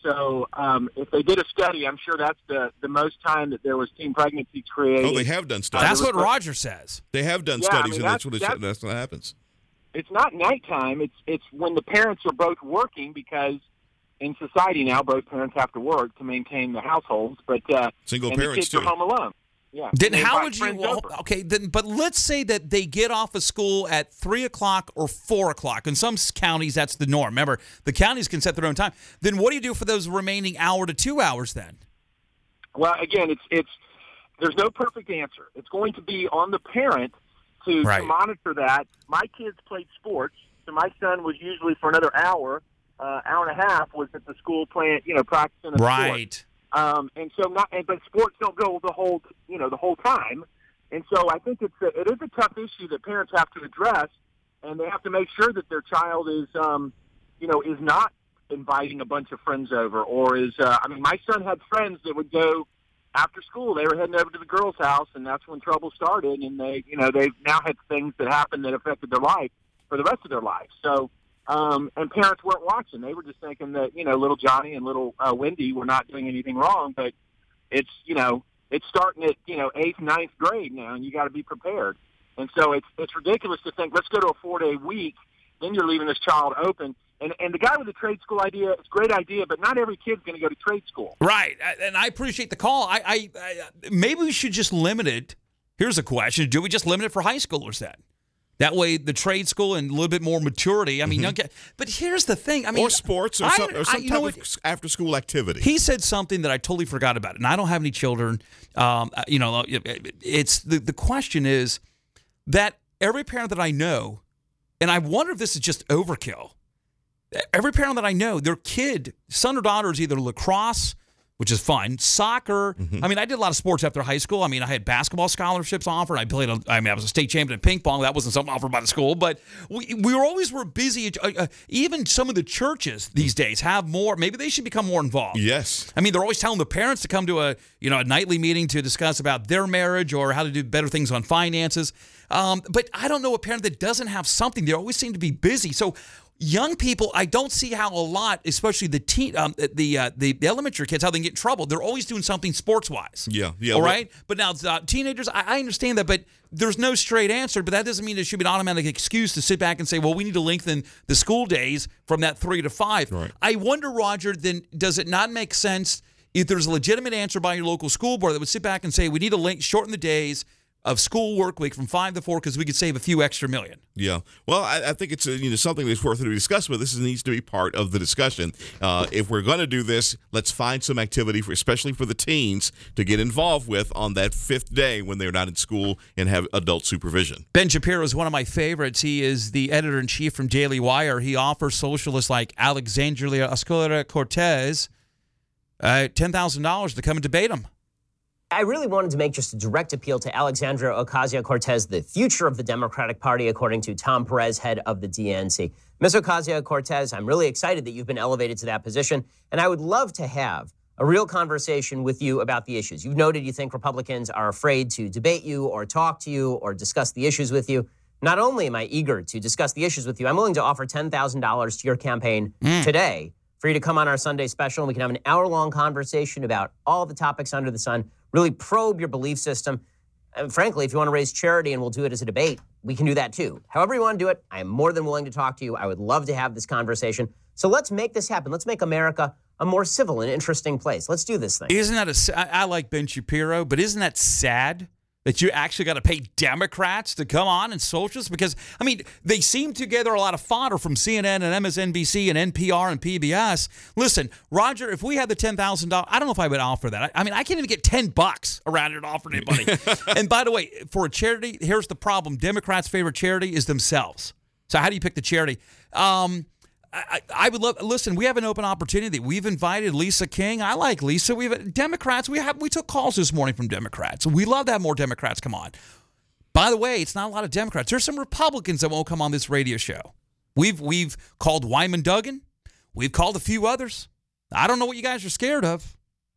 G: So um, if they did a study, I'm sure that's the, the most time that there was teen pregnancies created.
A: Oh, they have done studies.
C: That's what Roger says.
A: They have done
G: Yeah,
A: studies,
G: I mean,
A: and
G: that's-
A: that's what, it's,
G: that's-
A: that's what happens.
G: It's not nighttime. It's it's when the parents are both working because in society now both parents have to work to maintain the households. But uh,
A: Single
G: and
A: parents,
G: the kids
A: too.
G: are home alone. Yeah.
C: Then
G: And they
C: how
G: invite
C: would you?
G: friends
C: Well,
G: over.
C: okay, then but let's say that they get off of school at three o'clock or four o'clock. In some s- counties, that's the norm. Remember, the counties can set their own time. Then what do you do for those remaining hour to two hours? Then
G: Well, again, it's it's there's no perfect answer. It's going to be on the parent to,
C: Right.
G: to monitor that. My kids played sports, so my son was usually for another hour, uh, hour and a half was at the school playing, you know, practicing a sport.
C: right.
G: Um, and so not, and, but sports don't go the whole, you know, the whole time. And so I think it's a, it is a tough issue that parents have to address, and they have to make sure that their child is, um, you know, is not inviting a bunch of friends over, or is, uh, I mean, my son had friends that would go after school. They were heading over to the girls' house, and that's when trouble started. And they, you know, they've now had things that happened that affected their life for the rest of their life. So. Um, and parents weren't watching. They were just thinking that, you know, little Johnny and little uh, Wendy were not doing anything wrong. But it's, you know, it's starting at, you know, eighth, ninth grade now, and you got to be prepared. And so it's it's ridiculous to think, let's go to a four-day week, then you're leaving this child open. And and the guy with the trade school idea, it's a great idea, but not every kid's going to go to trade school.
C: Right, and I appreciate the call. I, I, I maybe we should just limit it. Here's a question: do we just limit it for high schoolers then? That way, the trade school and a little bit more maturity. I mean,
A: Mm-hmm.
C: okay, but here's the thing. I mean,
A: or sports or
C: I-
A: some, or some
C: I- you
A: type
C: know
A: of
C: what?
A: after-school activity.
C: He said something that I totally forgot about, and I don't have any children. Um, uh, you know, it's the the question is that every parent that I know, and I wonder if this is just overkill. Every parent that I know, their kid, son or daughter, is either lacrosse, which is fun, soccer.
A: Mm-hmm.
C: I mean, I did a lot of sports after high school. I mean, I had basketball scholarships offered. I played. A, I mean, I was a state champion in ping pong. That wasn't something offered by the school, but we we were always were busy. Uh, uh, even some of the churches these days have more. Maybe they should become more involved.
A: Yes.
C: I mean, they're always telling the parents to come to a you know a nightly meeting to discuss about their marriage or how to do better things on finances. Um, but I don't know a parent that doesn't have something. They always seem to be busy. So. Young people, I don't see how a lot, especially the teen, um, the, uh, the the elementary kids, how they can get in trouble. They're always doing something sports wise.
A: Yeah, yeah.
C: All
A: well-
C: right, but now uh, teenagers, I, I understand that, but there's no straight answer. But that doesn't mean there should be an automatic excuse to sit back and say, well, we need to lengthen the school days from that three to five.
A: Right.
C: I wonder, Roger, then does it not make sense if there's a legitimate answer by your local school board that would sit back and say we need to link, shorten the days of school work week from five to four because we could save a few extra million.
A: Yeah, well, I, I think it's a, you know something that's worth to be discussed, but this is, needs to be part of the discussion. Uh, if we're going to do this, let's find some activity, for, especially for the teens, to get involved with on that fifth day when they're not in school and have adult supervision.
C: Ben Shapiro is one of my favorites. He is the editor-in-chief from Daily Wire. He offers socialists like Alexandria Ocasio-Cortez uh, ten thousand dollars to come and debate him.
F: I really wanted to make just a direct appeal to Alexandria Ocasio-Cortez, the future of the Democratic Party, according to Tom Perez, head of the D N C. Miz Ocasio-Cortez, I'm really excited that you've been elevated to that position, and I would love to have a real conversation with you about the issues. You've noted you think Republicans are afraid to debate you or talk to you or discuss the issues with you. Not only am I eager to discuss the issues with you, I'm willing to offer ten thousand dollars to your campaign mm. today for you to come on our Sunday special, and we can have an hour-long conversation about all the topics under the sun, really probe your belief system. And frankly, if you want to raise charity and we'll do it as a debate, we can do that too. However you want to do it, I am more than willing to talk to you. I would love to have this conversation. So let's make this happen. Let's make America a more civil and interesting place. Let's do this thing.
C: Isn't that a, I, I like Ben Shapiro, but isn't that sad that you actually got to pay Democrats to come on and socialists? Because, I mean, they seem to gather a lot of fodder from C N N and M S N B C and N P R and P B S. Listen, Roger, if we had the ten thousand dollars, I don't know if I would offer that. I, I mean, I can't even get ten bucks around here to offer to anybody. And by the way, for a charity, here's the problem. Democrats' favorite charity is themselves. So how do you pick the charity? Um... I, I would love. Listen, we have an open opportunity. We've invited Lisa King. I like Lisa. We've Democrats. We have. We took calls this morning from Democrats. We love to have more Democrats come on. By the way, it's not a lot of Democrats. There's some Republicans that won't come on this radio show. We've we've called Wyman Duggan. We've called a few others. I don't know what you guys are scared of.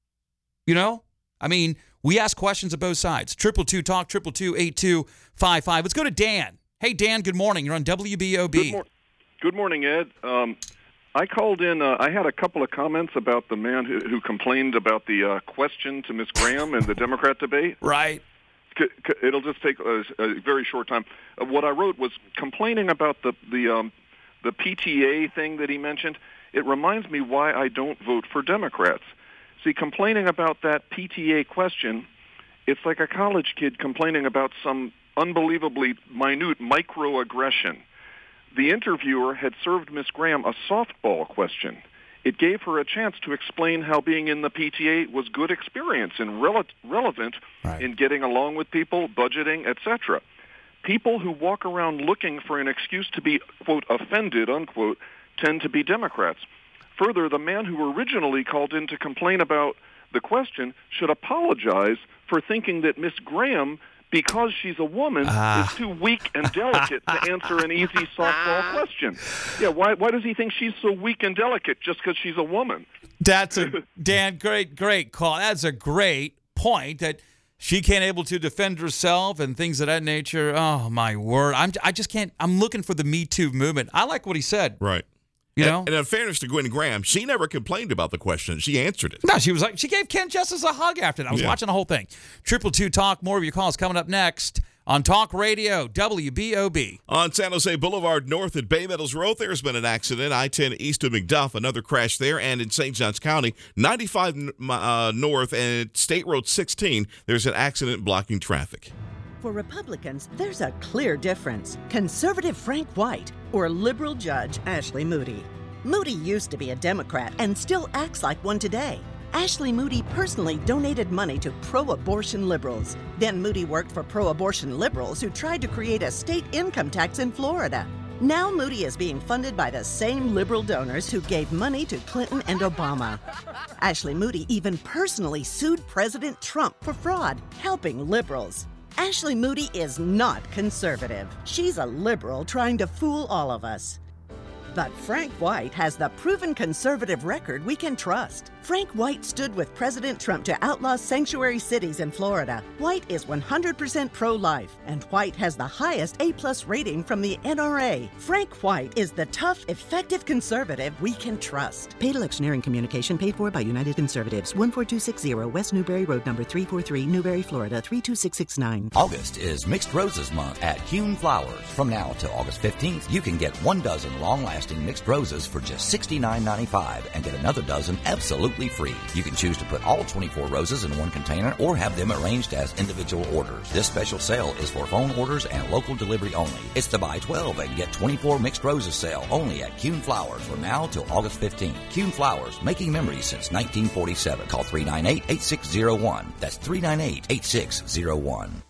C: You know, I mean, we ask questions of both sides. Triple two talk. Triple two eight two five five. Let's go to Dan. Hey, Dan. Good morning. You're on W B O B.
H: Good morning. Good morning, Ed. Um, I called in. Uh, I had a couple of comments about the man who, who complained about the uh, question to Miz Graham in the Democrat debate.
C: Right.
H: C- c- it'll just take a, a very short time. Uh, what I wrote was complaining about the the um, the P T A thing that he mentioned. It reminds me why I don't vote for Democrats. See, complaining about that P T A question, it's like a college kid complaining about some unbelievably minute microaggression. The interviewer had served Miz Graham a softball question. It gave her a chance to explain how being in the P T A was good experience and rele- relevant right. in getting along with people, budgeting, et cetera. People who walk around looking for an excuse to be, quote, offended, unquote, tend to be Democrats. Further, the man who originally called in to complain about the question should apologize for thinking that Miz Graham, because she's a woman, uh. is too weak and delicate to answer an easy softball question. Yeah, why why does he think she's so weak and delicate just because she's a woman?
C: That's a, Dan, great, great call. That's a great point that she can't able to defend herself and things of that nature. Oh, my word. I'm, I just can't, I'm looking for the Me Too movement. I like what he said.
A: Right.
C: You
A: and,
C: know?
A: and in fairness to Gwen Graham, she never complained about the question. She answered it.
C: No, she was like, she gave Ken Justice a hug after that. I was
A: Yeah.
C: watching the whole thing. Triple Two Talk. More of your calls coming up next on Talk Radio, W B O B.
A: On San Jose Boulevard North at Bay Meadows Road, there's been an accident. I ten east of McDuff, another crash there. And in Saint Johns County, ninety-five uh, North and State Road sixteen, there's an accident blocking traffic.
W: For Republicans, there's a clear difference. Conservative Frank White or liberal judge Ashley Moody. Moody used to be a Democrat and still acts like one today. Ashley Moody personally donated money to pro-abortion liberals. Then Moody worked for pro-abortion liberals who tried to create a state income tax in Florida. Now Moody is being funded by the same liberal donors who gave money to Clinton and Obama. Ashley Moody even personally sued President Trump for fraud, helping liberals. Ashley Moody is not conservative. She's a liberal trying to fool all of us. But Frank White has the proven conservative record we can trust. Frank White stood with President Trump to outlaw sanctuary cities in Florida. White is one hundred percent pro-life, and White has the highest A-plus rating from the N R A. Frank White is the tough, effective conservative we can trust. Paid electioneering communication paid for by United Conservatives. one four two six zero West Newberry Road, number three four three, Newberry, Florida, three two six six nine.
X: August is Mixed Roses Month at Kuhn Flowers. From now till August fifteenth, you can get one dozen long-lasting mixed roses for just sixty-nine ninety-five and get another dozen absolutely free. You can choose to put all twenty-four roses in one container or have them arranged as individual orders. This special sale is for phone orders and local delivery only. It's the buy twelve and get twenty-four mixed roses sale only at Kuhn Flowers from now till August fifteenth. Kuhn Flowers, making memories since nineteen forty-seven. Call three nine eight, eight six zero one. That's three nine eight, eight six zero one.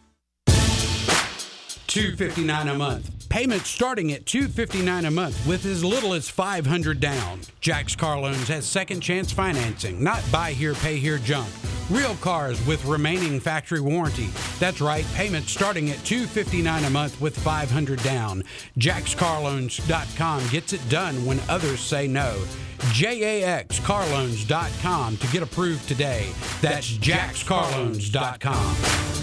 Y: two hundred fifty-nine dollars a month. Payments starting at two hundred fifty-nine dollars a month with as little as five hundred dollars down. Jack's Car Loans has second chance financing, not buy here, pay here junk. Real cars with remaining factory warranty. That's right, payments starting at two hundred fifty-nine dollars a month with five hundred dollars down. Jax Car Loans dot com gets it done when others say no. J A X Car Loans dot com to get approved today. That's Jax Car Loans dot com.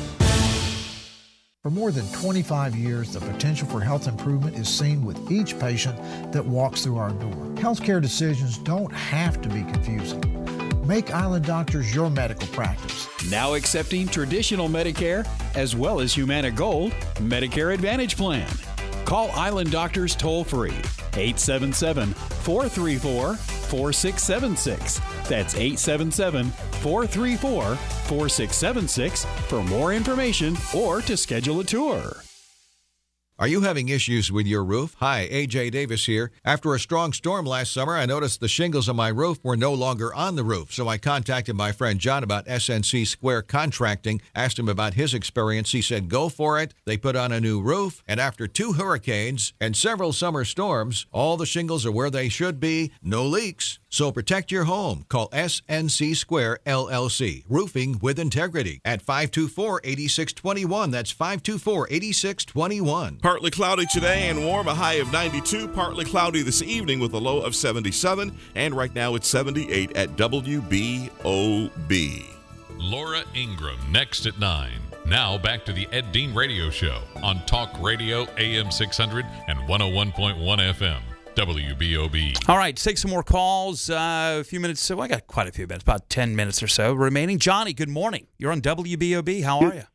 D: For more than twenty-five years, the potential for health improvement is seen with each patient that walks through our door. Healthcare decisions don't have to be confusing. Make Island Doctors your medical practice.
I: Now accepting traditional Medicare as well as Humana Gold Medicare Advantage Plan. Call Island Doctors toll-free, eight seven seven, four three four, four six seven six. That's eight seven seven, four three four, four six seven six for more information or to schedule a tour.
O: Are you having issues with your roof? Hi, A J Davis here. After a strong storm last summer, I noticed the shingles on my roof were no longer on the roof. So I contacted my friend John about S N C Square Contracting, asked him about his experience. He said, go for it. They put on a new roof, and after two hurricanes and several summer storms, all the shingles are where they should be, no leaks. So protect your home. Call S N C Square L L C, Roofing with Integrity, at five two four, eight six two one. That's five two four, eight six two one.
A: Partly cloudy today and warm, a high of ninety-two. Partly cloudy this evening with a low of seventy-seven. And right now it's seventy-eight at W B O B.
B: Laura Ingram next at nine. Now back to the Ed Dean Radio Show on Talk Radio A M six hundred and one oh one point one F M. W B O B.
C: All right, let's take some more calls. Uh, a few minutes. So I got quite a few minutes, about ten minutes or so remaining. Johnny, good morning. You're on W B O B. How are you?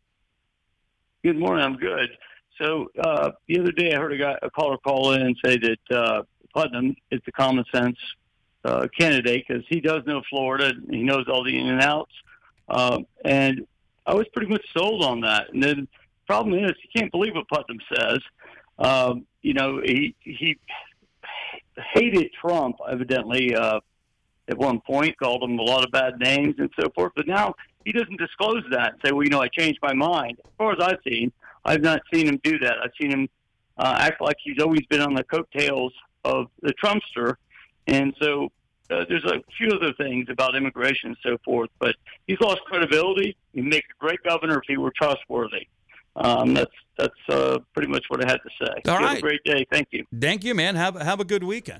K: Good morning. I'm good. So uh, the other day I heard a guy, a caller call in and say that uh, Putnam is the common sense uh, candidate because he does know Florida. And he knows all the in and outs. Uh, and I was pretty much sold on that. And then the problem is you can't believe what Putnam says. Um, you know, he he hated Trump, evidently, uh, at one point, called him a lot of bad names and so forth. But now he doesn't disclose that and say, well, you know, I changed my mind. As far as I've seen, I've not seen him do that. I've seen him uh, act like he's always been on the coattails of the Trumpster. And so uh, there's a few other things about immigration and so forth. But he's lost credibility. He'd make a great governor if he were trustworthy. Um, that's that's uh, pretty much what I had to say.
C: All
K: you
C: right.
K: Have a great day. Thank you.
C: Thank you, man. Have have a good weekend.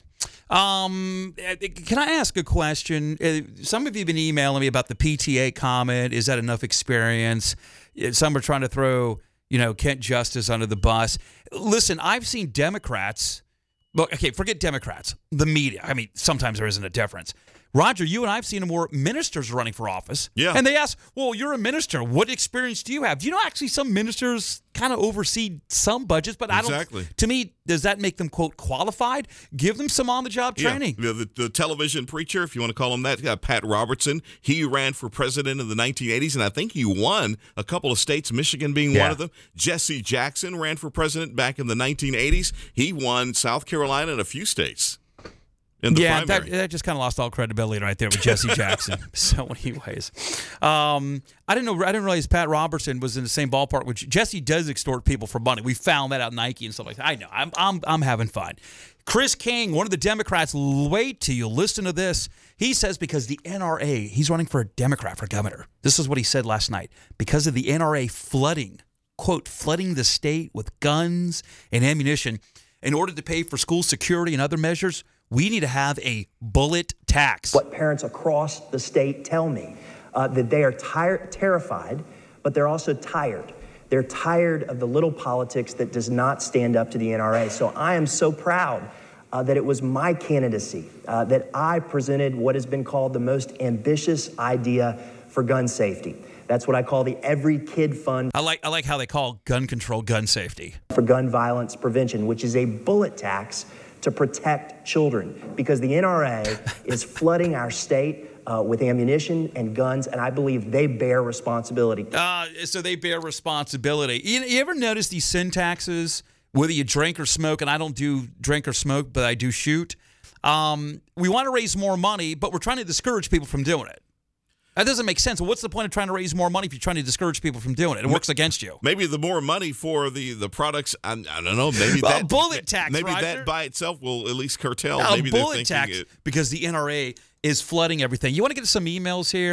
C: Um, can I ask a question? Uh, Some of you have been emailing me about the P T A comment. Is that enough experience? Uh, Some are trying to throw, you know, Kent Justice under the bus. Listen, I've seen Democrats. Well, okay, forget Democrats. The media. I mean, sometimes there isn't a difference. Roger, you and I have seen more ministers running for office.
A: Yeah.
C: And they ask, well, you're a minister. What experience do you have? Do you know actually some ministers kind of oversee some budgets, but I don't.
A: Exactly.
C: To me, does that make them, quote, qualified? Give them some on-the-job training.
A: Yeah. The, the, the television preacher, if you want to call him that, uh, Pat Robertson, he ran for president in the nineteen eighties, and I think he won a couple of states, Michigan being
C: Yeah.
A: one of them. Jesse Jackson ran for president back in the nineteen eighties. He won South Carolina and a few states. In the
C: yeah, that,
A: primary.
C: that just kind of lost all credibility right there with Jesse Jackson. So, anyways, um, I didn't know. I didn't realize Pat Robertson was in the same ballpark. Which Jesse does extort people for money. We found that out Nike and stuff like that. I know. I'm I'm I'm having fun. Chris King, one of the Democrats. Wait till you listen to this. He says because the N R A, he's running for a Democrat for governor. This is what he said last night. Because of the N R A flooding, quote, flooding the state with guns and ammunition in order to pay for school security and other measures. We need to have a bullet tax.
L: What parents across the state tell me, uh, that they are tired, terrified, but they're also tired. They're tired of the little politics that does not stand up to the N R A. So I am so proud uh, that it was my candidacy, uh, that I presented what has been called the most ambitious idea for gun safety. That's what I call the Every Kid Fund.
C: I like I like how they call gun control gun safety.
L: For gun violence prevention, which is a bullet tax to protect children, because the N R A is flooding our state uh, with ammunition and guns, and I believe they bear responsibility.
C: Uh, so they bear responsibility. You, you ever notice these sin taxes, whether you drink or smoke, and I don't do drink or smoke, but I do shoot. Um, we want to raise more money, but we're trying to discourage people from doing it. That doesn't make sense. What's the point of trying to raise more money if you're trying to discourage people from doing it? It works against you.
A: Maybe the more money for the, the products, I, I don't know, maybe
C: Well,
A: that
C: bullet tax,
A: maybe
C: Roger.
A: that by itself will at least curtail.
C: A
A: maybe
C: bullet
A: they're thinking
C: tax
A: it.
C: because the N R A is flooding everything. You want to get some emails here?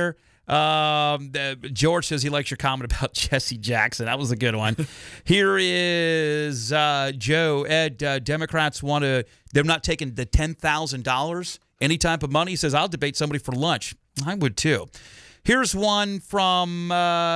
C: Um, uh, George says he likes your comment about Jesse Jackson. That was a good one. Here is uh, Joe. Ed, uh, Democrats want to, they're not taking the ten thousand dollars, any type of money. He says, I'll debate somebody for lunch. I would too. Here's one from,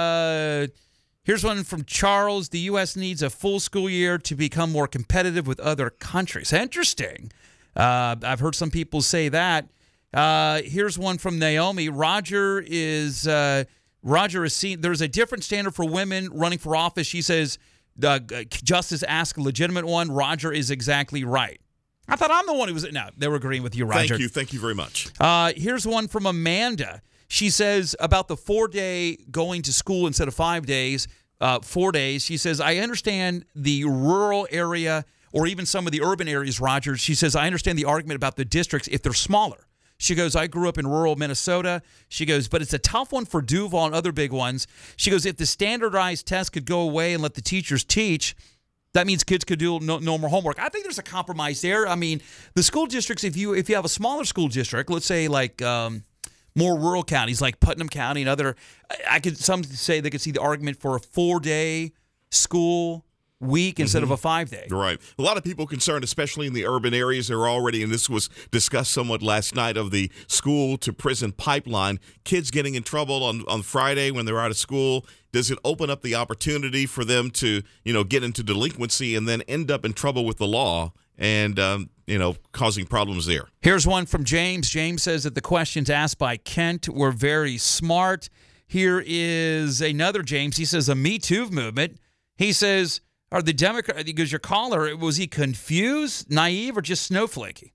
C: uh, here's one from Charles. The U S needs a full school year to become more competitive with other countries. Interesting. Uh, I've heard some people say that. Uh, here's one from Naomi. Roger is uh, Roger is seen. There's a different standard for women running for office. She says, uh, Justice asked a legitimate one. Roger is exactly right. I thought I'm the one who was. No, they were agreeing with you, Roger.
A: Thank you. Thank you very much.
C: Uh, here's one from Amanda. She says about the four-day going to school instead of five days, uh, four days. She says, I understand the rural area or even some of the urban areas, Roger. She says, I understand the argument about the districts if they're smaller. She goes, I grew up in rural Minnesota. She goes, but it's a tough one for Duval and other big ones. She goes, if the standardized test could go away and let the teachers teach, that means kids could do no, no more homework. I think there's a compromise there. I mean, the school districts, if you if you have a smaller school district, let's say like um, more rural counties like Putnam County and other, I could some say they could see the argument for a four-day school week instead
A: mm-hmm.
C: of a five-day.
A: Right. A lot of people concerned, especially in the urban areas, are already, and this was discussed somewhat last night, of the school-to-prison pipeline. Kids getting in trouble on, on Friday when they're out of school. Does it open up the opportunity for them to, you know, get into delinquency and then end up in trouble with the law and, um, you know, causing problems there?
C: Here's one from James. James says that the questions asked by Kent were very smart. Here is another James. He says, a Me Too movement. He says, are the Democrat, because your caller, was he confused, naive, or just snowflakey?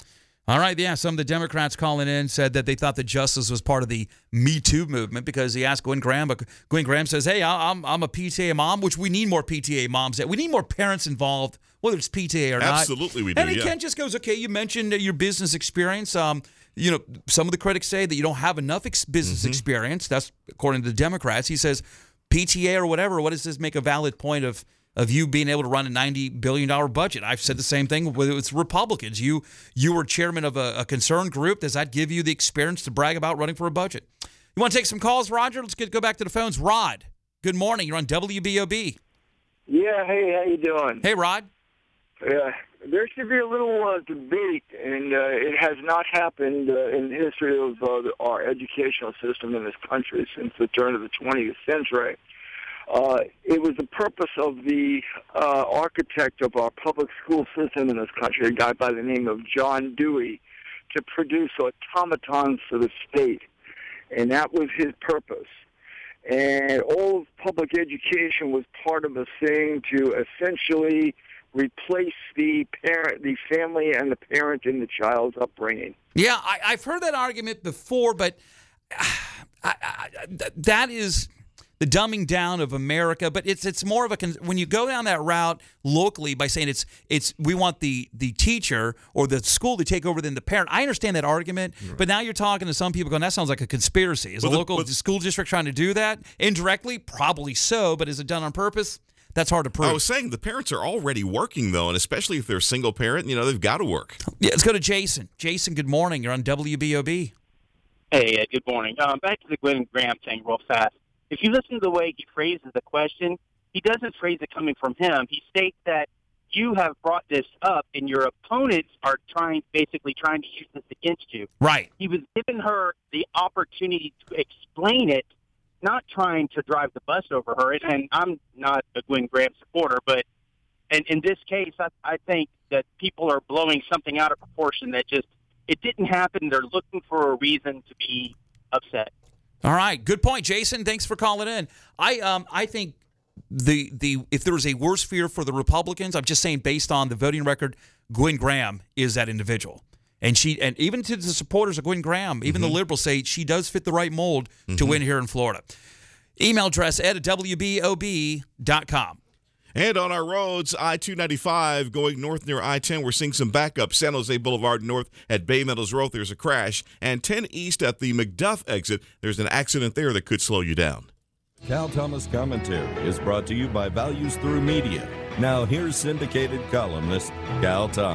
C: All right, yeah, some of the Democrats calling in said that they thought that justice was part of the Me Too movement because he asked Gwen Graham, but Gwen Graham says, hey, I'm I'm a P T A mom, which we need more P T A moms. We need more parents involved, whether it's P T A or not.
A: Absolutely we do,
C: And he
A: yeah.
C: Ken just goes, okay, you mentioned your business experience. Um, you know, some of the critics say that you don't have enough ex- business
A: Mm-hmm.
C: experience. That's according to the Democrats. He says P T A or whatever, what does this make a valid point of of you being able to run a ninety billion dollars budget? I've said the same thing with it's Republicans. You you were chairman of a, a concerned group. Does that give you the experience to brag about running for a budget? You want to take some calls, Roger? Let's get, go back to the phones. Rod, good morning. You're on W B O B.
M: Yeah, hey, how you doing?
C: Hey, Rod.
M: Yeah, there should be a little uh, debate, and uh, it has not happened uh, in the history of uh, the, our educational system in this country since the turn of the twentieth century. Uh, it was the purpose of the uh, architect of our public school system in this country, a guy by the name of John Dewey, to produce automatons for the state. And that was his purpose. And all of public education was part of a thing to essentially replace the parent, the family and the parent in the child's upbringing.
C: Yeah, I, I've heard that argument before, but uh, I, I, that is the dumbing down of America. But it's it's more of a when you go down that route locally by saying it's it's we want the the teacher or the school to take over than the parent. I understand that argument, right. But now you're talking to some people going, that sounds like a conspiracy. Is well, a local the, school district trying to do that indirectly? Probably so, but is it done on purpose? That's hard to prove.
A: I was saying the parents are already working, though, and especially if they're a single parent, you know, they've got to work.
C: Yeah, let's go to Jason. Jason, good morning. You're on W B O B.
N: Hey, uh, good morning. Um, back to the Gwen Graham thing real fast. If you listen to the way he phrases the question, he doesn't phrase it coming from him. He states that you have brought this up, and your opponents are trying, basically trying to use this against you.
C: Right.
N: He was giving her the opportunity to explain it, not trying to drive the bus over her. And I'm not a Gwen Graham supporter, but in, in this case, I, I think that people are blowing something out of proportion that just, it didn't happen. They're looking for a reason to be upset.
C: All right. Good point, Jason. Thanks for calling in. I um I think the the if there was a worse fear for the Republicans, I'm just saying based on the voting record, Gwen Graham is that individual. And she, and even to the supporters of Gwen Graham, even mm-hmm. the liberals say she does fit the right mold mm-hmm. to win here in Florida. Email address ed at W B O B dot com.
A: And on our roads, I two ninety-five going north near I ten, we're seeing some backup. San Jose Boulevard north at Bay Meadows Road, there's a crash. And ten east at the McDuff exit, there's an accident there that could slow you down.
P: Cal Thomas Commentary is brought to you by Values Through Media. Now here's syndicated columnist Cal Thomas.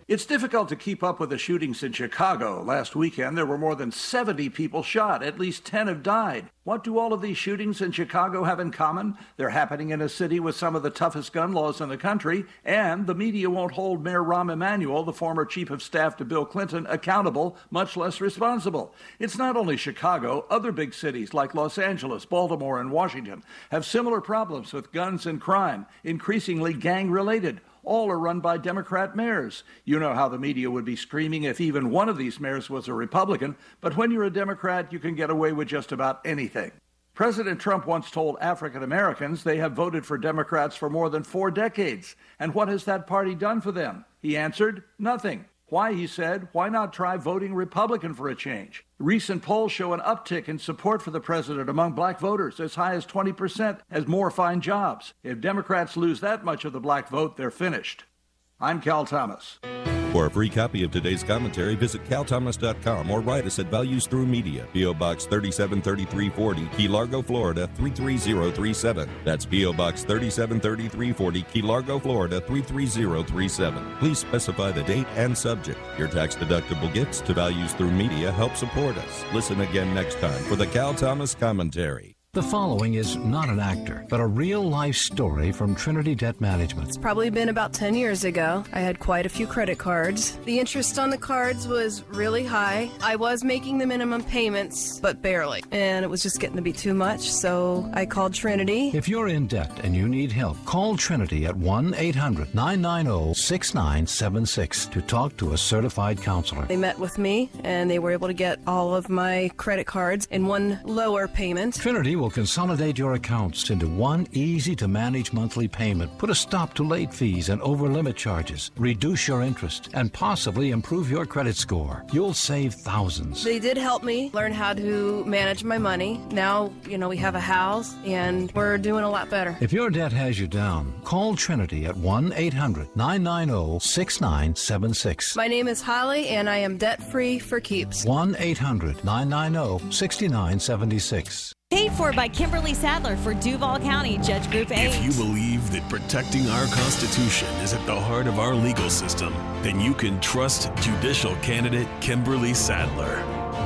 J: It's difficult to keep up with the shootings in Chicago. Last weekend, there were more than seventy people shot. At least ten have died. What do all of these shootings in Chicago have in common? They're happening in a city with some of the toughest gun laws in the country, and the media won't hold Mayor Rahm Emanuel, the former chief of staff to Bill Clinton, accountable, much less responsible. It's not only Chicago. Other big cities like Los Angeles, Baltimore, and Washington have similar problems with guns and crime, increasingly gang-related. All are run by Democrat mayors. You know how the media would be screaming if even one of these mayors was a Republican, but when you're a Democrat, you can get away with just about anything. President Trump once told African Americans they have voted for Democrats for more than four decades. And what has that party done for them? He answered, nothing. Why, he said, why not try voting Republican for a change? Recent polls show an uptick in support for the president among black voters, as high as twenty percent, as more find jobs. If Democrats lose that much of the black vote, they're finished. I'm Cal Thomas.
P: For a free copy of today's commentary, visit cal thomas dot com or write us at Values Through Media, P O. Box thirty-seven thirty-three forty, Key Largo, Florida three three zero three seven. That's P O. Box thirty-seven thirty-three forty, Key Largo, Florida three three zero three seven. Please specify the date and subject. Your tax-deductible gifts to Values Through Media help support us. Listen again next time for the Cal Thomas Commentary.
Q: The following is not an actor, but a real-life story from Trinity Debt Management.
R: It's probably been about ten years ago. I had quite a few credit cards. The interest on the cards was really high. I was making the minimum payments, but barely. And it was just getting to be too much, so I called Trinity.
Q: If you're in debt and you need help, call Trinity at one eight hundred nine nine zero six nine seven six to talk to a certified counselor.
R: They met with me, and they were able to get all of my credit cards in one lower payment.
Q: Trinity will consolidate your accounts into one easy-to-manage monthly payment, put a stop to late fees and over-limit charges, reduce your interest, and possibly improve your credit score. You'll save thousands.
R: They did help me learn how to manage my money. Now, you know, we have a house, and we're doing a lot better.
Q: If your debt has you down, call Trinity at one eight hundred nine nine zero six nine seven six.
R: My name is Holly, and I am debt-free for keeps.
Q: one eight hundred nine nine zero six nine seven six.
S: Paid for by Kimberly Sadler for Duval County Judge Group eight.
T: If you believe that protecting our Constitution is at the heart of our legal system, then you can trust judicial candidate Kimberly Sadler.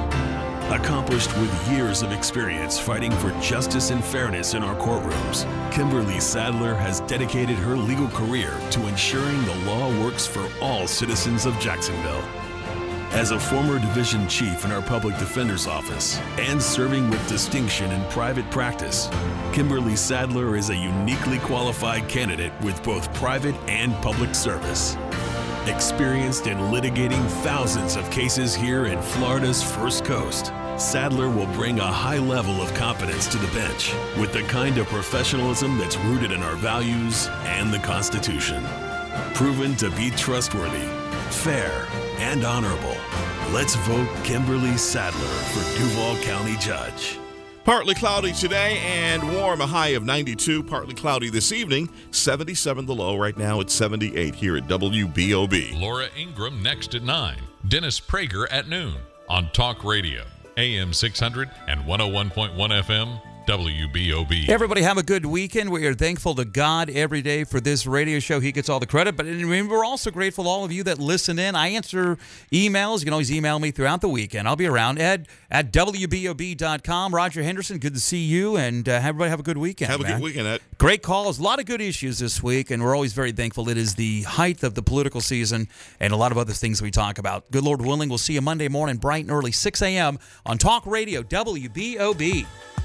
T: Accomplished with years of experience fighting for justice and fairness in our courtrooms, Kimberly Sadler has dedicated her legal career to ensuring the law works for all citizens of Jacksonville. As a former division chief in our public defender's office and serving with distinction in private practice, Kimberly Sadler is a uniquely qualified candidate with both private and public service. Experienced in litigating thousands of cases here in Florida's First Coast, Sadler will bring a high level of competence to the bench with the kind of professionalism that's rooted in our values and the Constitution. Proven to be trustworthy, fair, and honorable. Let's vote Kimberly Sadler for Duval County Judge.
A: Partly cloudy today and warm, a high of ninety-two. Partly cloudy this evening, seventy-seven the low. Right now it's seventy-eight here at W B O B.
B: Laura Ingram next at nine. Dennis Prager at noon on Talk Radio, A M six hundred and one oh one point one F M. W B O B.
C: Everybody have a good weekend. We are thankful to God every day for this radio show. He gets all the credit, but we're also grateful to all of you that listen in. I answer emails. You can always email me throughout the weekend. I'll be around. Ed at W B O B dot com. Roger Henderson, good to see you, and uh, everybody have a good weekend.
A: Have a
C: man.
A: good weekend, Ed.
C: Great calls. A lot of good issues this week, and we're always very thankful. It is the height of the political season and a lot of other things we talk about. Good Lord willing, we'll see you Monday morning, bright and early, six a.m. on Talk Radio, W B O B.